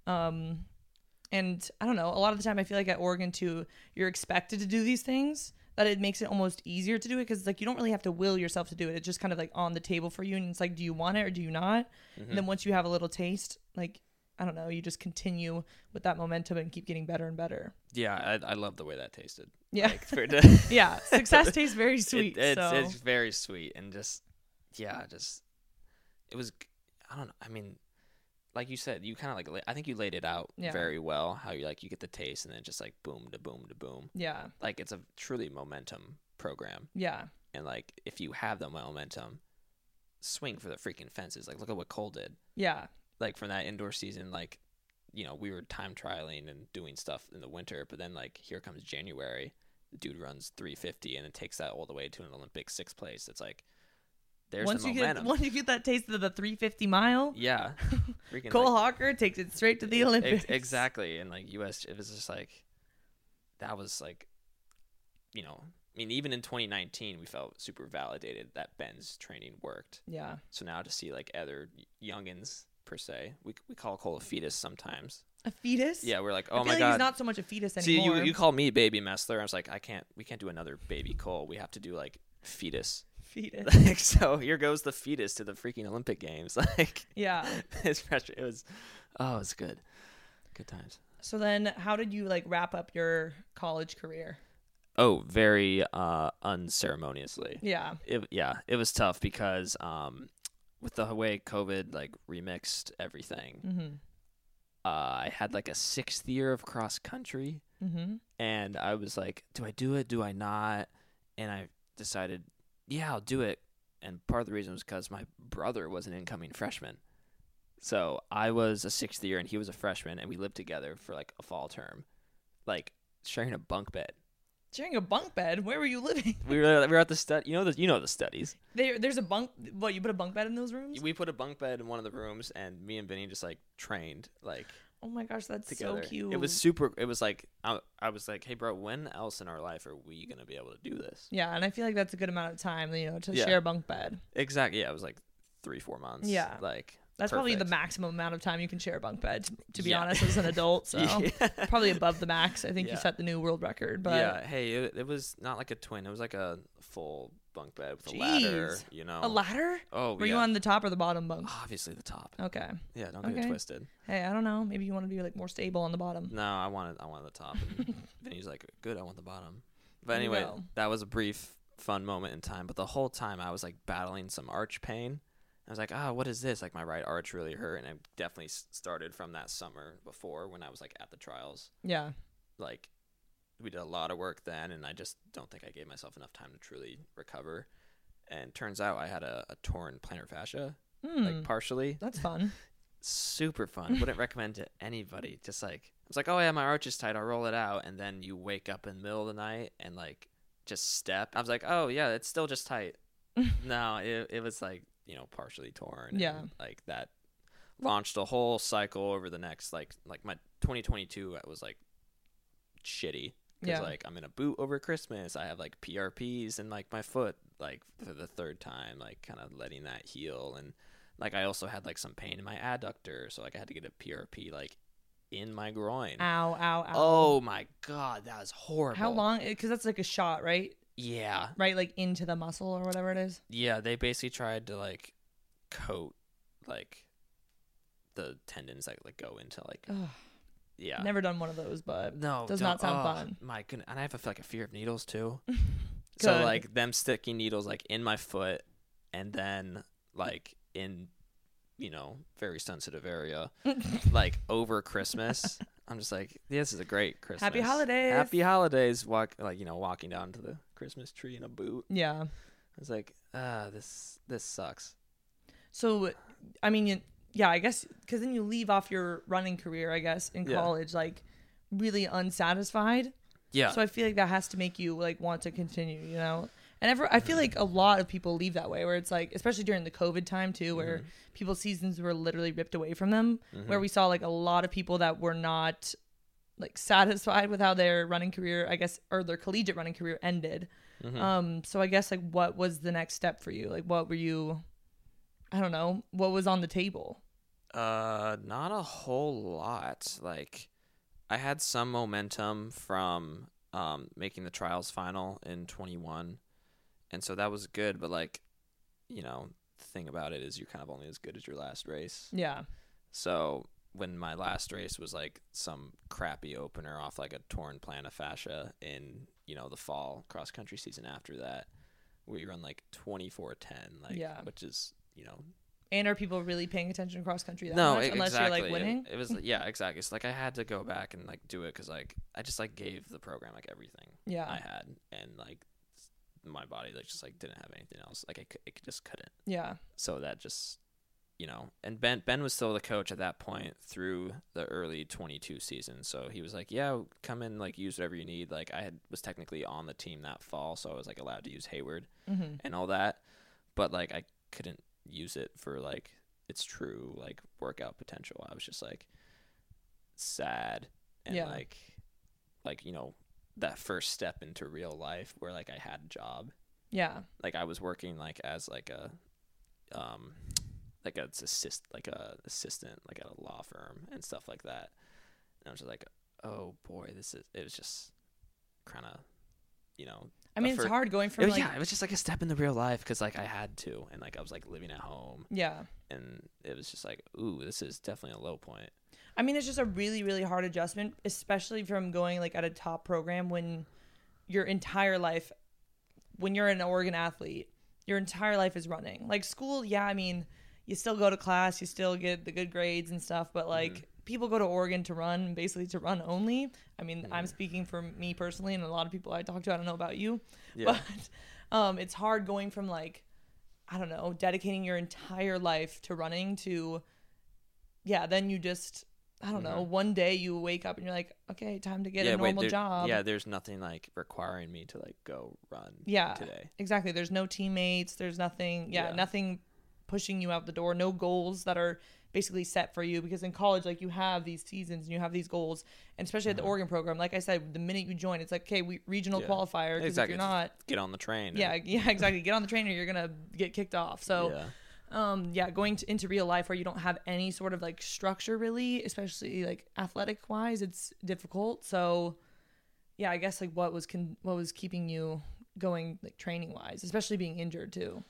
And I don't know, a lot of the time I feel like at Oregon too, you're expected to do these things, that it makes it almost easier to do it, because like you don't really have to will yourself to do it. It's just kind of like on the table for you, and it's like, do you want it or do you not? And then once you have a little taste, like, I don't know, you just continue with that momentum and keep getting better and better. Yeah, I love the way that tasted. Yeah. Like, yeah, success tastes very sweet. It's very sweet, and it was, I don't know, I mean, like you said, you kind of like, I think you laid it out very well, how you get the taste and then just like boom to boom to boom. Yeah. Like it's a truly momentum program. Yeah. And like, if you have the momentum, swing for the freaking fences. Like, look at what Cole did. Yeah. Like from that indoor season, like, we were time trialing and doing stuff in the winter, but then like here comes January, the dude runs 350 and then takes that all the way to an Olympic 6th place. It's like, there's the momentum. Once you get that taste of the 350 mile, yeah, freaking Cole Hawker takes it straight to the Olympics. Exactly, and like US, it was just like, that was like, I mean, even in 2019, we felt super validated that Ben's training worked. Yeah. So now to see like other youngins per se, we call Cole a fetus sometimes. A fetus? Yeah, we're like, oh my like god, he's not so much a fetus anymore. See, you call me baby Messler. I was like, we can't do another baby Cole. We have to do like fetus. Like, so here goes the fetus to the freaking Olympic Games. Like, yeah, it was good times. So then, how did you like wrap up your college career? Oh, very unceremoniously. Yeah. It was tough because with the way COVID like remixed everything. Mm-hmm. I had like a 6th year of cross country, and I was like, do I do it? Do I not? And I decided, yeah, I'll do it. And part of the reason was because my brother was an incoming freshman. So I was a 6th year and he was a freshman, and we lived together for like a fall term, like sharing a bunk bed. Sharing a bunk bed? Where were you living? We were at the stud. You know the studies. There's a bunk. What, you put a bunk bed in those rooms? We put a bunk bed in one of the rooms, and me and Vinny just like trained like. Oh my gosh, that's together. So cute. It was super. It was like I was like, hey bro, when else in our life are we gonna be able to do this? Yeah, and I feel like that's a good amount of time, to share a bunk bed. Exactly. Yeah, it was like 3-4 months. Yeah, like that's perfect. Probably the maximum amount of time you can share a bunk bed. To be honest, as an adult, so probably above the max. I think you set the new world record. But yeah, hey, it was not like a twin. It was like a full bunk bed with a ladder. A ladder? Oh, were you on the top or the bottom bunk? Obviously the top. Okay. Yeah, don't get it twisted. Hey, I don't know. Maybe you want to be like more stable on the bottom. No, I wanted the top. And Vinny's like, good, I want the bottom. But anyway, that was a brief, fun moment in time. But the whole time I was like battling some arch pain. I was like, what is this? Like my right arch really hurt, and I definitely started from that summer before when I was like at the trials. Yeah. Like we did a lot of work then, and I just don't think I gave myself enough time to truly recover. And turns out I had a torn plantar fascia, like partially. That's fun. Super fun. Wouldn't recommend to anybody. Just like, I was like, oh yeah, my arch is tight, I'll roll it out. And then you wake up in the middle of the night and like just step. I was like, oh yeah, it's still just tight. No, it was like, partially torn. Yeah. And, like that launched a whole cycle over the next like my 2022 was like shitty. Because like I'm in a boot over Christmas. I have like PRPs in like my foot like for the 3rd time, like kind of letting that heal. And like I also had like some pain in my adductor, so like I had to get a PRP like in my groin. Ow, ow, ow. Oh my god, that was horrible. How long? Because that's like a shot, right? Yeah. Right, like into the muscle or whatever it is. Yeah, they basically tried to like coat like the tendons that like go into like. Ugh. Yeah. Never done one of those, but no, does not sound fun. My goodness. And I have a fear of needles too. So like them sticking needles like in my foot and then like in, very sensitive area, like over Christmas. I'm just like, this is a great Christmas. Happy holidays. Happy holidays. Walking down to the Christmas tree in a boot. Yeah. I was like, this sucks. So, I mean, yeah, I guess because then you leave off your running career, I guess, in college, like really unsatisfied. Yeah. So I feel like that has to make you like want to continue, And I feel like a lot of people leave that way, where it's like, especially during the COVID time too, where people's seasons were literally ripped away from them, where we saw like a lot of people that were not like satisfied with how their running career, I guess, or their collegiate running career ended. So I guess like what was the next step for you? Like what were you, I don't know, what was on the table? Not a whole lot. Like I had some momentum from making the trials final in 21. And so that was good, but like, the thing about it is you're kind of only as good as your last race. Yeah. So when my last race was like some crappy opener off like a torn plantar fascia in, the fall cross country season after that, where you run like 24:10, like which is, And are people really paying attention to cross country that No, much unless exactly. you're like winning? It was yeah, exactly. It's like I had to go back and like do it because like I just like gave the program like everything Yeah. I had, and like my body like just like didn't have anything else. Like it just couldn't. Yeah. So that just, you know, and Ben was still the coach at that point through the early 22 season. So he was like, yeah, come in, like use whatever you need. Like I was technically on the team that fall, so I was like allowed to use Hayward and all that, but like I couldn't use it for like its true like workout potential. I was just like sad and like you know, that first step into real life where like I had a job. Yeah. Like I was working like as like a assistant like at a law firm and stuff like that. And I was just like, oh boy, it was just kind of, you know, I mean, it's hard going from it was just like a step into real life because like I had to, and like I was like living at home. Yeah. And it was just like, ooh, this is definitely a low point. I mean, it's just a really, really hard adjustment, especially from going like at a top program when your entire life, when you're an Oregon athlete, your entire life is running. Like school, yeah, I mean, you still go to class, you still get the good grades and stuff, but like people go to Oregon to run, basically to run only. I mean, I'm speaking for me personally, and a lot of people I talk to, I don't know about you, but it's hard going from like, I don't know, dedicating your entire life to running to, then you just, I don't know, one day you wake up and you're like, okay, time to get a normal job. Yeah, there's nothing like requiring me to like go run today. Exactly. There's no teammates. There's nothing, nothing pushing you out the door. No goals that are basically set for you, because in college, like you have these seasons and you have these goals, and especially at the Oregon program, like I said, the minute you join, it's like, okay, regional qualifier, because if you're not, get on the train. Exactly. Get on the train or you're going to get kicked off. So going into real life where you don't have any sort of like structure really, especially like athletic wise, it's difficult. So I guess like what was keeping you going like training wise, especially being injured too?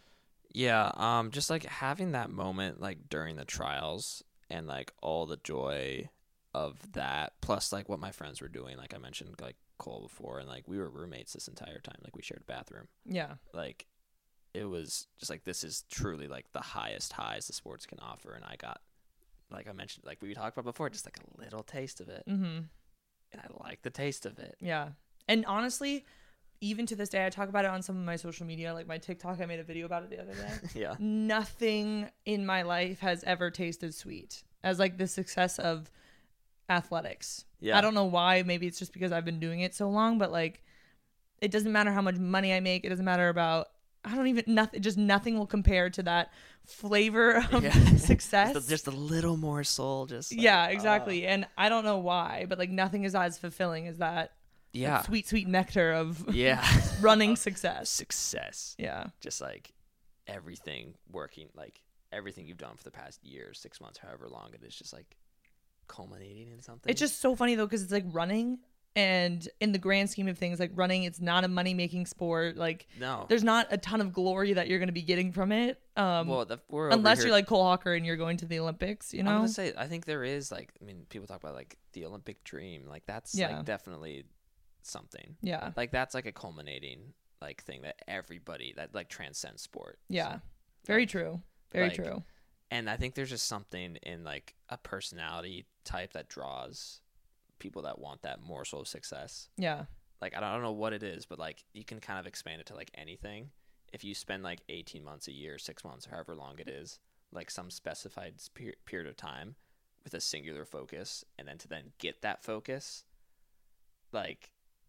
Just like having that moment like during the trials and like all the joy of that, plus like what my friends were doing, like I mentioned like Cole before, and like we were roommates this entire time, like we shared a bathroom. Like it was just like, this is truly like the highest highs the sports can offer. And I got, like I mentioned, like we talked about before, just like a little taste of it. And I like the taste of it. Yeah. And honestly, even to this day, I talk about it on some of my social media, like my TikTok, I made a video about it the other day. Nothing in my life has ever tasted sweet as like the success of athletics. I don't know why. Maybe it's just because I've been doing it so long, but like, it doesn't matter how much money I make. It doesn't matter about, nothing will compare to that flavor of success. Just a little more soul. Like, exactly. And I don't know why, but like nothing is as fulfilling as that. Like, sweet nectar of running success. Just like everything working, like everything you've done for the past year, 6 months, however long it is, just like culminating in something. It's just so funny though, because it's like running, and in the grand scheme of things, like running, it's not a money making sport. Like there's not a ton of glory that you're going to be getting from it. Unless you're like Cole Hawker and you're going to the Olympics, you know? I'm going to say, I think there is like, I mean, people talk about like the Olympic dream. Like that's like definitely something. Like that's like a culminating like thing that everybody that like transcends sport. Very like, true. Very true. And I think there's just something in like a personality type that draws people that want that morsel of success. Like I don't know what it is, but like you can kind of expand it to like anything. If you spend like 18 months, a year, 6 months, however long it is, like some specified period of time with a singular focus, and then to then get that focus, like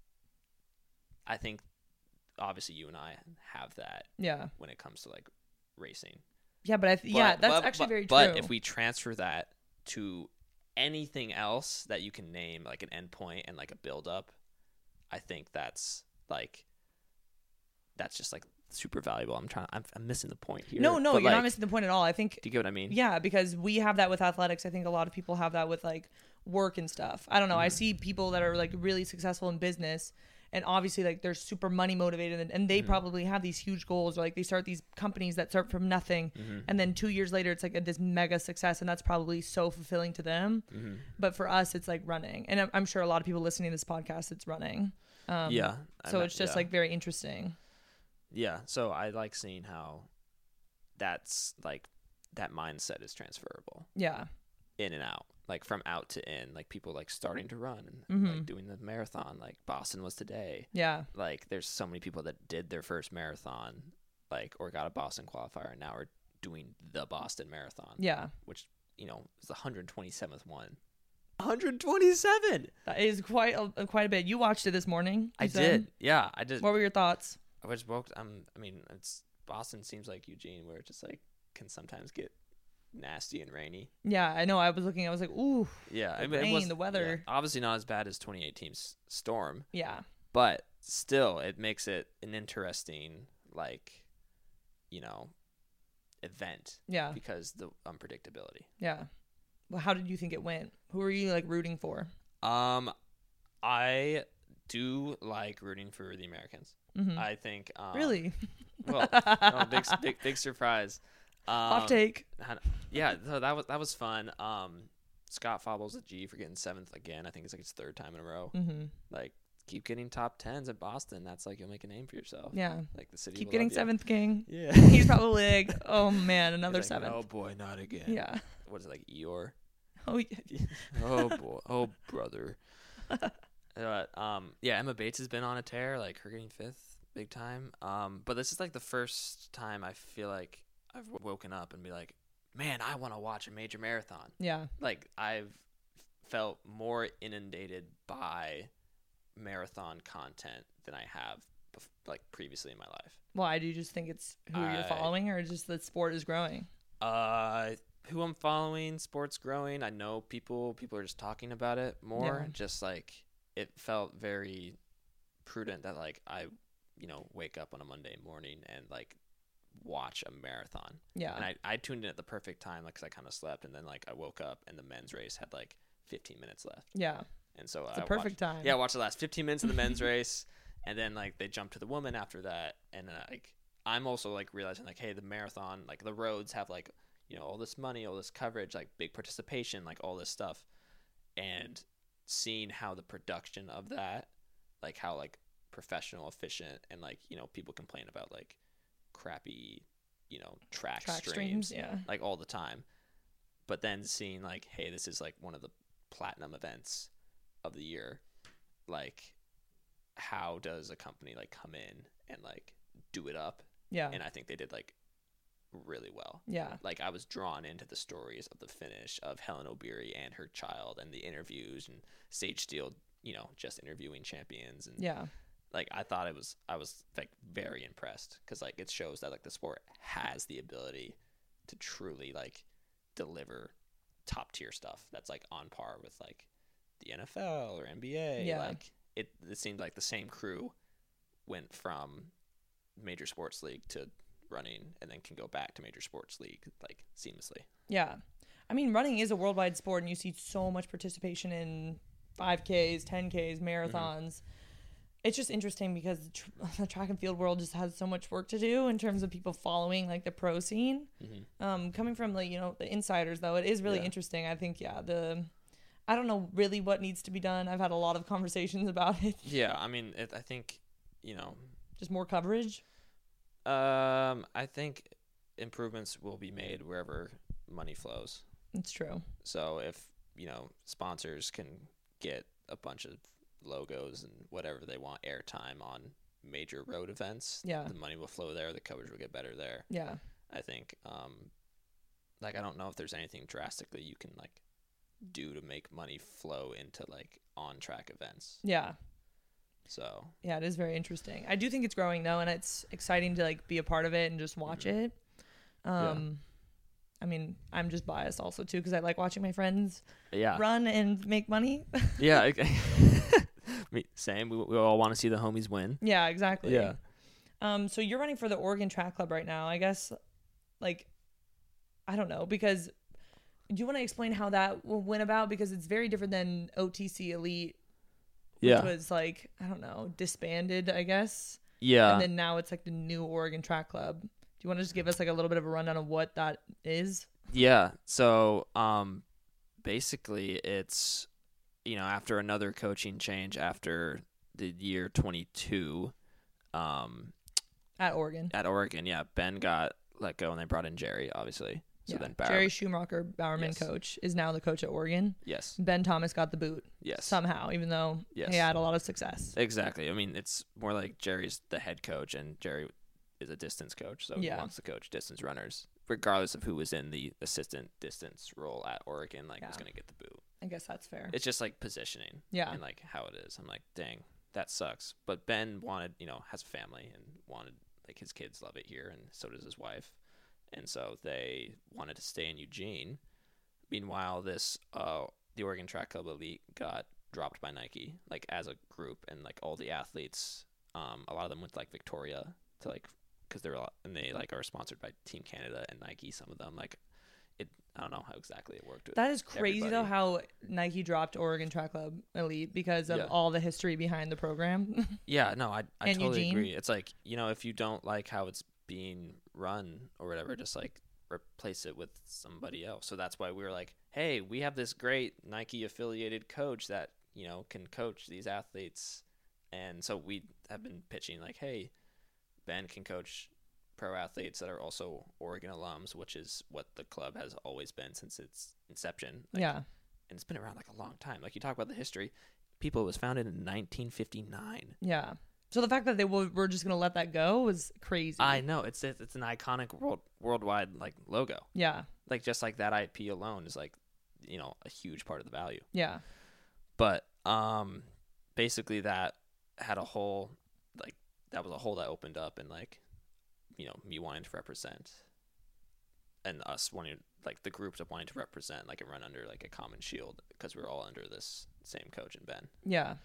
I think obviously you and I have that when it comes to like racing. That's actually very true. But if we transfer that to anything else that you can name, like an endpoint and like a build up, I think that's just like super valuable. I'm missing the point here. No, you're not missing the point at all. I think. Do you get what I mean? Yeah, because we have that with athletics. I think a lot of people have that with like work and stuff. I don't know. I see people that are like really successful in business, and obviously like they're super money motivated, and they probably have these huge goals, or like they start these companies that start from nothing, and then 2 years later it's like this mega success, and that's probably so fulfilling to them. But for us, it's like running, and I'm sure a lot of people listening to this podcast, it's running. So it's just like very interesting. So I like seeing how that's like that mindset is transferable Yeah. in and out, like from out to in, like people like starting to run and like doing the marathon, like Boston was today. Yeah. Like there's so many people that did their first marathon, like, or got a Boston qualifier and now are doing the Boston Marathon. Yeah. Which, you know, is the 127th one. 127. That is quite a bit. You watched it this morning. I did. Yeah, I did. What were your thoughts? I just woke. I mean, it's Boston seems like Eugene, where it just like can sometimes get nasty and rainy. Yeah, I know. I was looking. I was like, ooh. Yeah, The rain, the weather. Yeah, obviously not as bad as 2018's storm. Yeah. But still, it makes it an interesting, like, you know, event. Yeah. Because the unpredictability. Yeah. Well, how did you think it went? Who were you like rooting for? I do like rooting for the Americans. I think. Really? Well, big surprise. Hot take. Yeah, so that was fun. Scott Faubles at G for getting 7th again. I think it's like his 3rd time in a row. Like, keep getting top 10s at Boston. That's like, you'll make a name for yourself. Yeah. Like the city. Keep getting 7th king. Yeah. He's probably like, oh man, another He's like, 7th. oh boy, not again. Yeah. What is it, like Eeyore? Oh yeah. Oh boy. Oh brother. Yeah, Emma Bates has been on a tear, like her getting 5th, big time. But this is like the first time I feel like I've woken up and be like, man, I want to watch a major marathon. Yeah. Like I've felt more inundated by marathon content than I have like previously in my life. Why do you just think it's who you're following, or just the sport is growing? Who I'm following, sports growing. I know people are just talking about it more. Yeah. Just like it felt very prudent that like I, you know, wake up on a Monday morning and like watch a marathon. Yeah. And I tuned in at the perfect time, like, 'cause I kind of slept, and then like I woke up and the men's race had like 15 minutes left. Yeah. And so It's a perfect time. Yeah, I watched the last 15 minutes of the men's race, and then like they jumped to the woman after that, and like I'm also like realizing like, hey, the marathon, like the roads have like, you know, all this money, all this coverage, like big participation, like all this stuff, and seeing how the production of that, like how like professional, efficient, and like, you know, people complain about like crappy, you know, track streams, yeah, like all the time, but then seeing like, hey, this is like one of the platinum events of the year, like how does a company like come in and like do it up? Yeah. And I think they did like really well. Yeah. Like I was drawn into the stories of the finish of Helen Obiri and her child, and the interviews, and Sage Steele, you know, just interviewing champions, and yeah, like I was like very impressed, because like it shows that like the sport has the ability to truly like deliver top tier stuff that's like on par with like the NFL or NBA. Yeah. Like it seemed like the same crew went from major sports league to running, and then can go back to major sports league like seamlessly. Yeah. I mean, running is a worldwide sport, and you see so much participation in 5Ks, 10Ks, marathons. It's just interesting because the track and field world just has so much work to do in terms of people following like the pro scene. Coming from like, you know, the insiders though, it is really interesting. I think, I don't know really what needs to be done. I've had a lot of conversations about it. Yeah. I mean, I think, you know, just more coverage. I think improvements will be made wherever money flows. It's true. So if, you know, sponsors can get a bunch of logos and whatever they want airtime on major road events, the money will flow there, the coverage will get better there. Yeah. I think like I don't know if there's anything drastically you can like do to make money flow into like on track events. Yeah. So yeah, it is very interesting. I do think it's growing though, and it's exciting to like be a part of it and just watch it. I mean, I'm just biased also too, because I like watching my friends run and make money. Yeah. Same. We all want to see the homies win. Yeah, exactly. Yeah. So you're running for the Oregon Track Club right now. I guess, like, I don't know, because do you want to explain how that went about? Because it's very different than OTC Elite, which was like, I don't know, disbanded, I guess. Yeah. And then now it's like the new Oregon Track Club. Do you want to just give us like a little bit of a rundown of what that is? Yeah. So, basically it's, you know, after another coaching change after the year 22, at Oregon. Yeah. Ben got let go and they brought in Jerry, obviously. So then Jerry Schumacher, Bowerman coach, is now the coach at Oregon. Yes. Ben Thomas got the boot. Yes. Somehow, even though he had a lot of success. Exactly. I mean, it's more like Jerry's the head coach and Jerry is a distance coach, so he wants to coach distance runners, regardless of who was in the assistant distance role at Oregon, was going to get the boot. I guess that's fair. It's just like positioning. Yeah. And like how it is. I'm like, dang, that sucks. But Ben wanted, has a family and wanted, like, his kids love it here, and so does his wife. And so they wanted to stay in Eugene. Meanwhile, the Oregon Track Club Elite got dropped by Nike, like, as a group, and like all the athletes, a lot of them went to like Victoria to like, because they're and they like are sponsored by Team Canada and Nike. Some of them, like, I don't know how exactly it worked. That is crazy though, how Nike dropped Oregon Track Club Elite because of all the history behind the program. Yeah, no, I totally Eugene. agree. It's like, if you don't like how it's being run or whatever, just like replace it with somebody else. So that's why we were like, hey, we have this great Nike affiliated coach that, can coach these athletes. And so we have been pitching like, hey, Ben can coach pro athletes that are also Oregon alums, which is what the club has always been since its inception. And it's been around like a long time. Like, you talk about the history, it was founded in 1959. Yeah. So the fact that they were just gonna let that go was crazy. I know, it's an iconic worldwide like logo. Yeah. Like, just like that IP alone is like, a huge part of the value. Yeah. But basically that had a hole, like, that was a hole that opened up, and like, me wanting to represent, and us wanting, like, the groups of wanting to represent, like, and run under like a common shield, because we're all under this same coach and Ben. Yeah.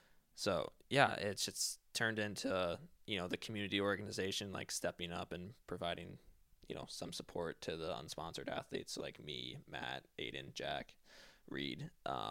So yeah, it's just turned into, the community organization, like, stepping up and providing, some support to the unsponsored athletes, so like me, Matt, Aiden, Jack, Reed,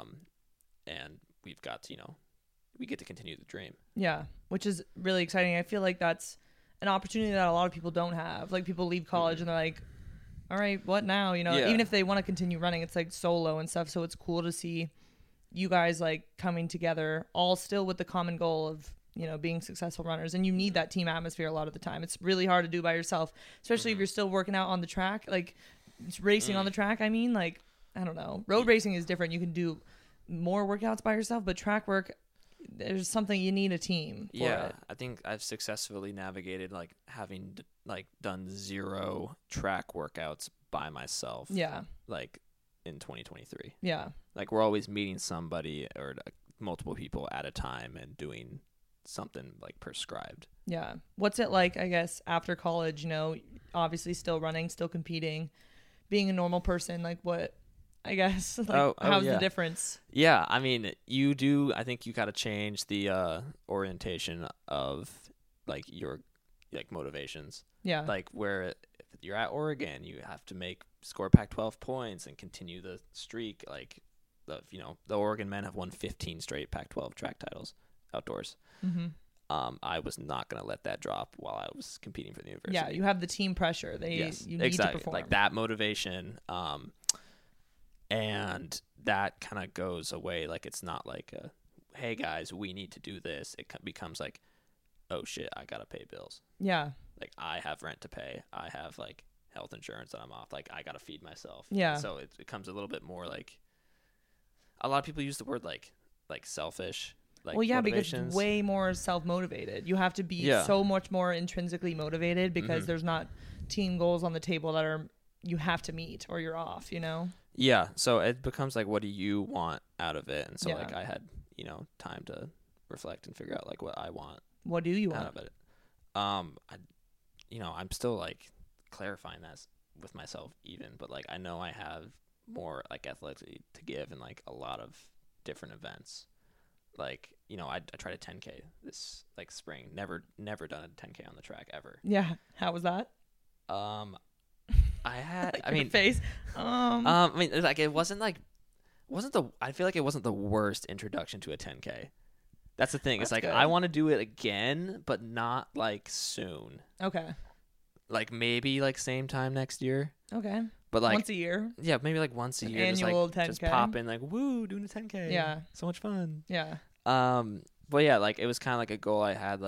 and we've got to, we get to continue the dream. Yeah, which is really exciting. I feel like that's an opportunity that a lot of people don't have. Like, people leave college and they're like, all right, what now? Even if they want to continue running, it's like solo and stuff. So it's cool to see you guys like coming together, all still with the common goal of, being successful runners. And you need that team atmosphere a lot of the time. It's really hard to do by yourself, especially if you're still working out on the track, like it's racing on the track. I mean, like, I don't know. Road racing is different. You can do more workouts by yourself, but track work, there's something you need a team for it. I think I've successfully navigated like having like done 0 track workouts by myself. Yeah. Like in 2023. Yeah. Like, we're always meeting somebody or multiple people at a time and doing something like prescribed. Yeah. What's it like, I guess, after college, obviously still running, still competing, being a normal person, like what, I guess, like how's the difference? Yeah. I mean, I think you got to change the orientation of like your like motivations. Yeah. Like, where if you're at Oregon, you have to score Pac-12 points and continue the streak. Like, the Oregon men have won 15 straight Pac-12 track titles outdoors. Mm-hmm. I was not going to let that drop while I was competing for the university. Yeah, you have the team pressure. You need to perform. Like, that motivation. And that kind of goes away. Like, it's not like, hey guys, we need to do this. It becomes like, oh shit, I got to pay bills. Yeah. Like, I have rent to pay. I have like health insurance that I'm off. Like, I got to feed myself. Yeah. And so it becomes a little bit more like, a lot of people use the word like selfish. Like, well, yeah, because it's way more self-motivated. You have to be so much more intrinsically motivated because there's not team goals on the table that you have to meet or you're off, Yeah. So it becomes like, what do you want out of it? And so like, I had, time to reflect and figure out like what I want. What do you want out of it? I'm still like clarifying that with myself even, but like, I know I have more like athletically to give in like a lot of different events. Like, I tried a 10K this like spring. Never done a 10K on the track ever. Yeah. How was that? I had, like I mean, face. I mean, like, I feel like it wasn't the worst introduction to a 10K. That's the thing. It's like, good. I want to do it again, but not like soon. Okay. Like, maybe like same time next year. Okay. But like once a year. Yeah, maybe like once a year. Annual just, like, 10K. Just pop in like, woo, doing a 10K. Yeah. So much fun. Yeah. But yeah, like, it was kind of like a goal I had like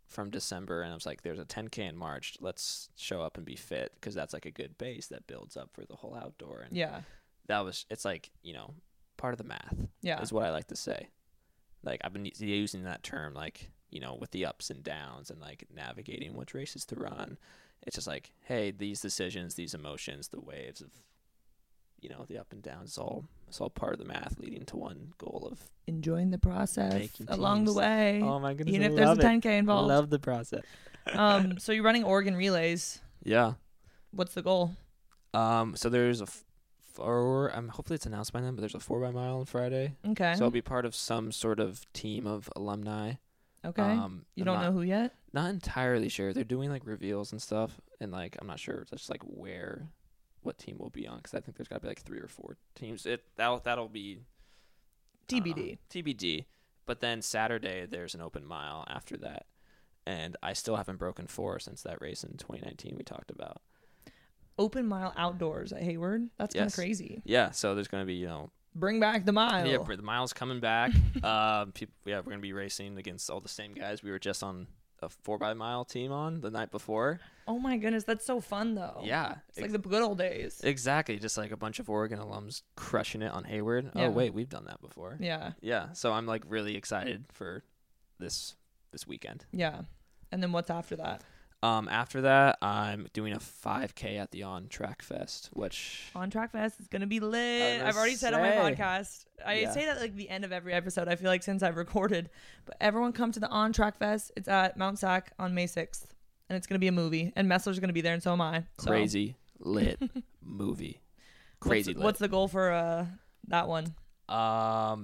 from December, and I was like, there's a 10K in March. Let's show up and be fit, because that's like a good base that builds up for the whole outdoor. And Yeah. it's like, part of the math. Yeah. Is what I like to say. Like, I've been using that term, like, with the ups and downs and like navigating which races to run. It's just like, hey, these decisions, these emotions, the waves of, the up and downs, it's all part of the math leading to one goal of Enjoying the process making along the teams. way. Oh my goodness. Even I if there's a love it. 10K involved. Love the process. So you're running Oregon relays. Yeah. What's the goal? So there's hopefully it's announced by then, but there's a 4x-mile on Friday. Okay. So I'll be part of some sort of team of alumni. Okay. You don't know who yet? Not entirely sure. They're doing like reveals and stuff, and like I'm not sure just like what team we'll be on, because I think there's got to be like 3 or 4 teams. That'll be TBD. TBD. But then Saturday there's an open mile after that, and I still haven't broken 4 since that race in 2019 we talked about. Open mile outdoors at Hayward. That's kind of crazy. Yeah. So there's gonna be Bring back the mile. Yeah, the mile's coming back. We're gonna be racing against all the same guys we were just on a 4x-mile team on the night before. Oh my goodness, that's so fun though. Yeah, it's like the good old days. Exactly, just like a bunch of Oregon alums crushing it on Hayward. Yeah. Oh wait, we've done that before. Yeah. Yeah, so I'm like really excited for this weekend. Yeah, and then what's after that? After that, I'm doing a 5K at the On Track Fest, which On Track Fest is gonna be lit. gonna I've already said on my say. podcast. I say that like the end of every episode. I feel like since I've recorded, but everyone come to the On Track Fest. It's at Mount Sac on May 6th, and it's gonna be a movie. And Messler's gonna be there, and so am I. So. crazy lit movie. Crazy lit. What's the goal for that one? I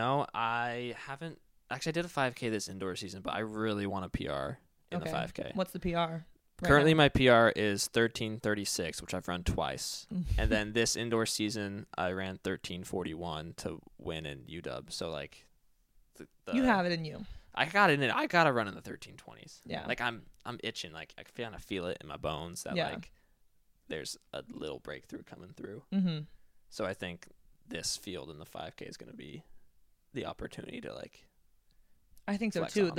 haven't actually. I did a 5K this indoor season, but I really want a PR in the 5K. What's the PR? Currently, my PR is 13:36, which I've run twice, and then this indoor season I ran 13:41 to win in UW. So like, you have it in you. I got it in. I gotta run in the 13:20s. Yeah. Like I'm itching. Like I kind of feel it in my bones that like there's a little breakthrough coming through. Mm-hmm. So I think this field in the 5K is gonna be the opportunity to like. I think so too.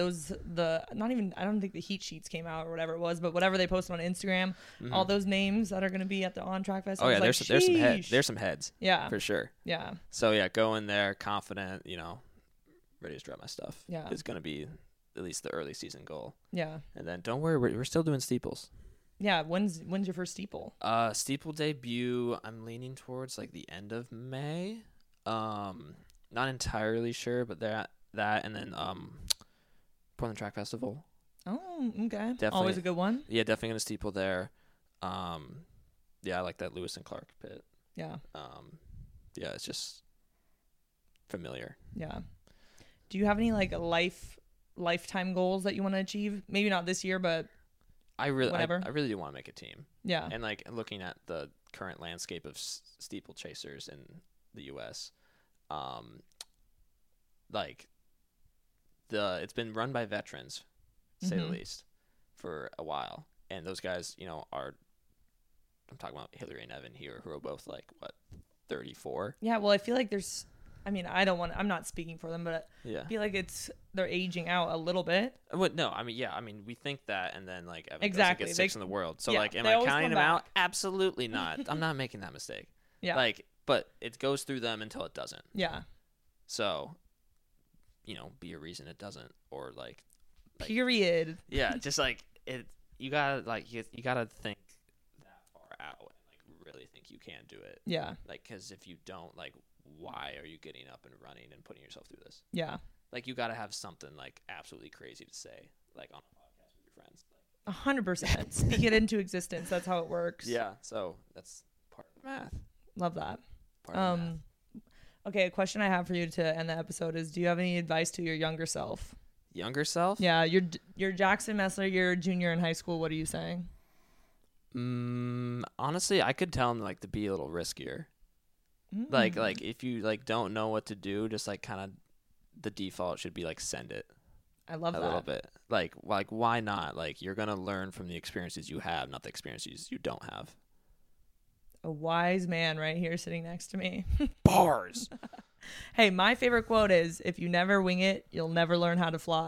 I don't think the heat sheets came out or whatever it was, but whatever they posted on Instagram, all those names that are going to be at the On Track Fest. Oh yeah, there's some heads. Sheesh. There's some heads. Yeah, for sure. Yeah. So yeah, go in there confident. Ready to drop my stuff. Yeah, is going to be at least the early season goal. Yeah. And then don't worry, we're still doing steeples. Yeah. When's your first steeple? Steeple debut. I'm leaning towards like the end of May. Not entirely sure, but that and then Portland Track Festival. Oh, okay. Definitely, always a good one. Yeah, definitely gonna steeple there. Yeah, I like that Lewis and Clark pit. Yeah. Yeah, it's just familiar. Yeah. Do you have any like lifetime goals that you want to achieve? Maybe not this year, but I really do want to make a team. Yeah. And like looking at the current landscape of steeplechasers in the U.S., it's been run by veterans, to say the least, for a while, and those guys, I'm talking about Hillary and Evan here, who are both 34. Yeah, well, I feel like I'm not speaking for them, but yeah. I feel like they're aging out a little bit. We think that, and then Evan exactly gets 6th in the world. So yeah, am I counting them out? Absolutely not. I'm not making that mistake. Yeah. But it goes through them until it doesn't. Yeah. So, be a reason it doesn't, or period. Yeah, just it. You gotta you gotta think that far out and really think you can do it. Yeah. Because if you don't, why are you getting up and running and putting yourself through this? Yeah. You gotta have something absolutely crazy to say, on a podcast with your friends. 100%. Speak it into existence. That's how it works. Yeah. So that's part of the math. Love that. Part of the math. Okay, a question I have for you to end the episode is: do you have any advice to your younger self? Younger self? Yeah, you're Jackson Messler. You're a junior in high school. What are you saying? Honestly, I could tell him to be a little riskier. If you don't know what to do, just kind of the default should be send it. I love that. A little bit. Why not? You're gonna learn from the experiences you have, not the experiences you don't have. A wise man right here sitting next to me. Bars. Hey, my favorite quote is, if you never wing it, you'll never learn how to fly.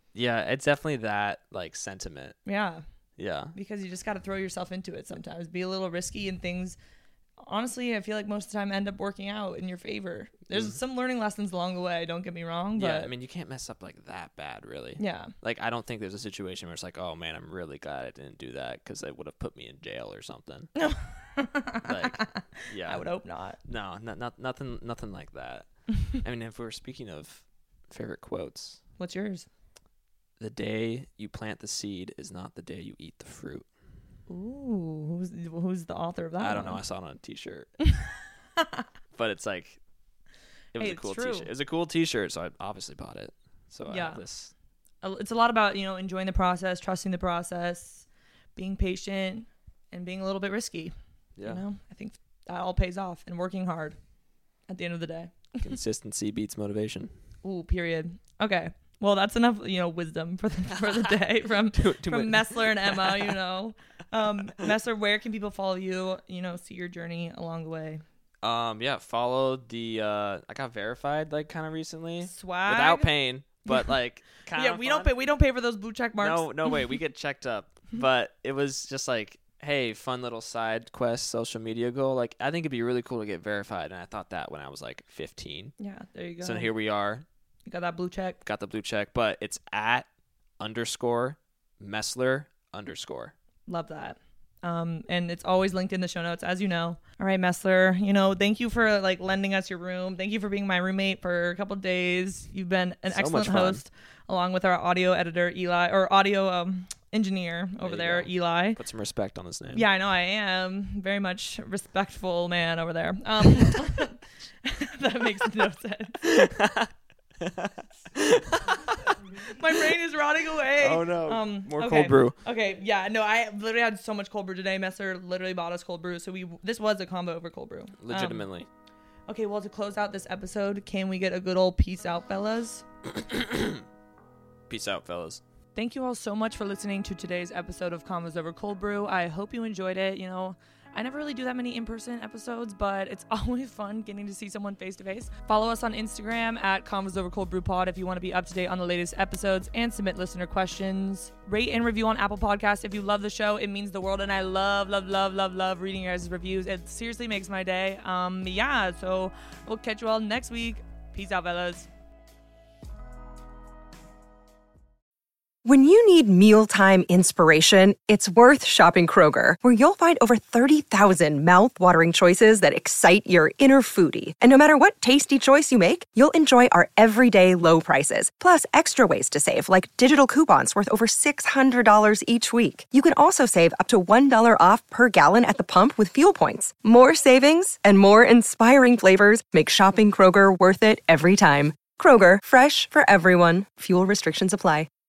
Yeah, it's definitely that like sentiment. Yeah. Yeah. Because you just got to throw yourself into it sometimes. Be a little risky, and things, honestly, I feel like most of the time end up working out in your favor. There's some learning lessons along the way, don't get me wrong. But Yeah, I mean, you can't mess up like that bad, really. yeah. Like, I don't think there's a situation where it's like, oh, man, I'm really glad I didn't do that because they would have put me in jail or something. Like, yeah. I would hope not. No, nothing like that. I mean, if we're speaking of favorite quotes, What's yours? the day you plant the seed is not the day you eat the fruit. Ooh, who's the author of that? I don't know. one? I saw it on a T-shirt. But it's like, it was Hey, a cool it's true. T-shirt. It was a cool T-shirt, so I obviously bought it. So I Yeah. have this. It's a lot about, enjoying the process, trusting the process, being patient, and being a little bit risky. Yeah. I think that all pays off, and working hard at the end of the day. Consistency beats motivation. Ooh, period. Okay. Well, that's enough, wisdom for the day from Messler and Emma, Messler, where can people follow you, see your journey along the way? Yeah, follow the I got verified like kind of recently. Swag. Without paying, but like kind of we don't pay for those blue check marks. No way, we get checked up. But it was just like, hey, fun little side quest social media goal. Like, I think it'd be really cool to get verified, and I thought that when I was like 15. Yeah, there you go. So here we are. You got that blue check. Got the blue check, but it's @_Messler_. Love that. And it's always linked in the show notes, as you know. All right, Messler, thank you for like lending us your room. Thank you for being my roommate for a couple of days. You've been an So excellent much fun. host, along with our audio editor, Eli, or audio engineer over there, go. Eli. Put some respect on his name. Yeah, I know I am. Very much respectful man over there. That makes no sense. My brain is rotting away. Oh no. More okay. cold brew. Okay, yeah, no, I literally had so much cold brew today. Messer literally bought us cold brew, so this was a combo over cold brew. Legitimately. Okay, well, to close out this episode, can we get a good old peace out, fellas? Peace out, fellas. Thank you all so much for listening to today's episode of Convos Over Cold Brew. I hope you enjoyed it. I never really do that many in-person episodes, but it's always fun getting to see someone face-to-face. Follow us on Instagram @Convos Over Cold Brew Pod if you want to be up to date on the latest episodes and submit listener questions. Rate and review on Apple Podcasts if you love the show. It means the world, and I love reading your guys' reviews. It seriously makes my day. So we'll catch you all next week. Peace out, fellas. When you need mealtime inspiration, it's worth shopping Kroger, where you'll find over 30,000 mouth-watering choices that excite your inner foodie. And no matter what tasty choice you make, you'll enjoy our everyday low prices, plus extra ways to save, like digital coupons worth over $600 each week. You can also save up to $1 off per gallon at the pump with fuel points. More savings and more inspiring flavors make shopping Kroger worth it every time. Kroger, fresh for everyone. Fuel restrictions apply.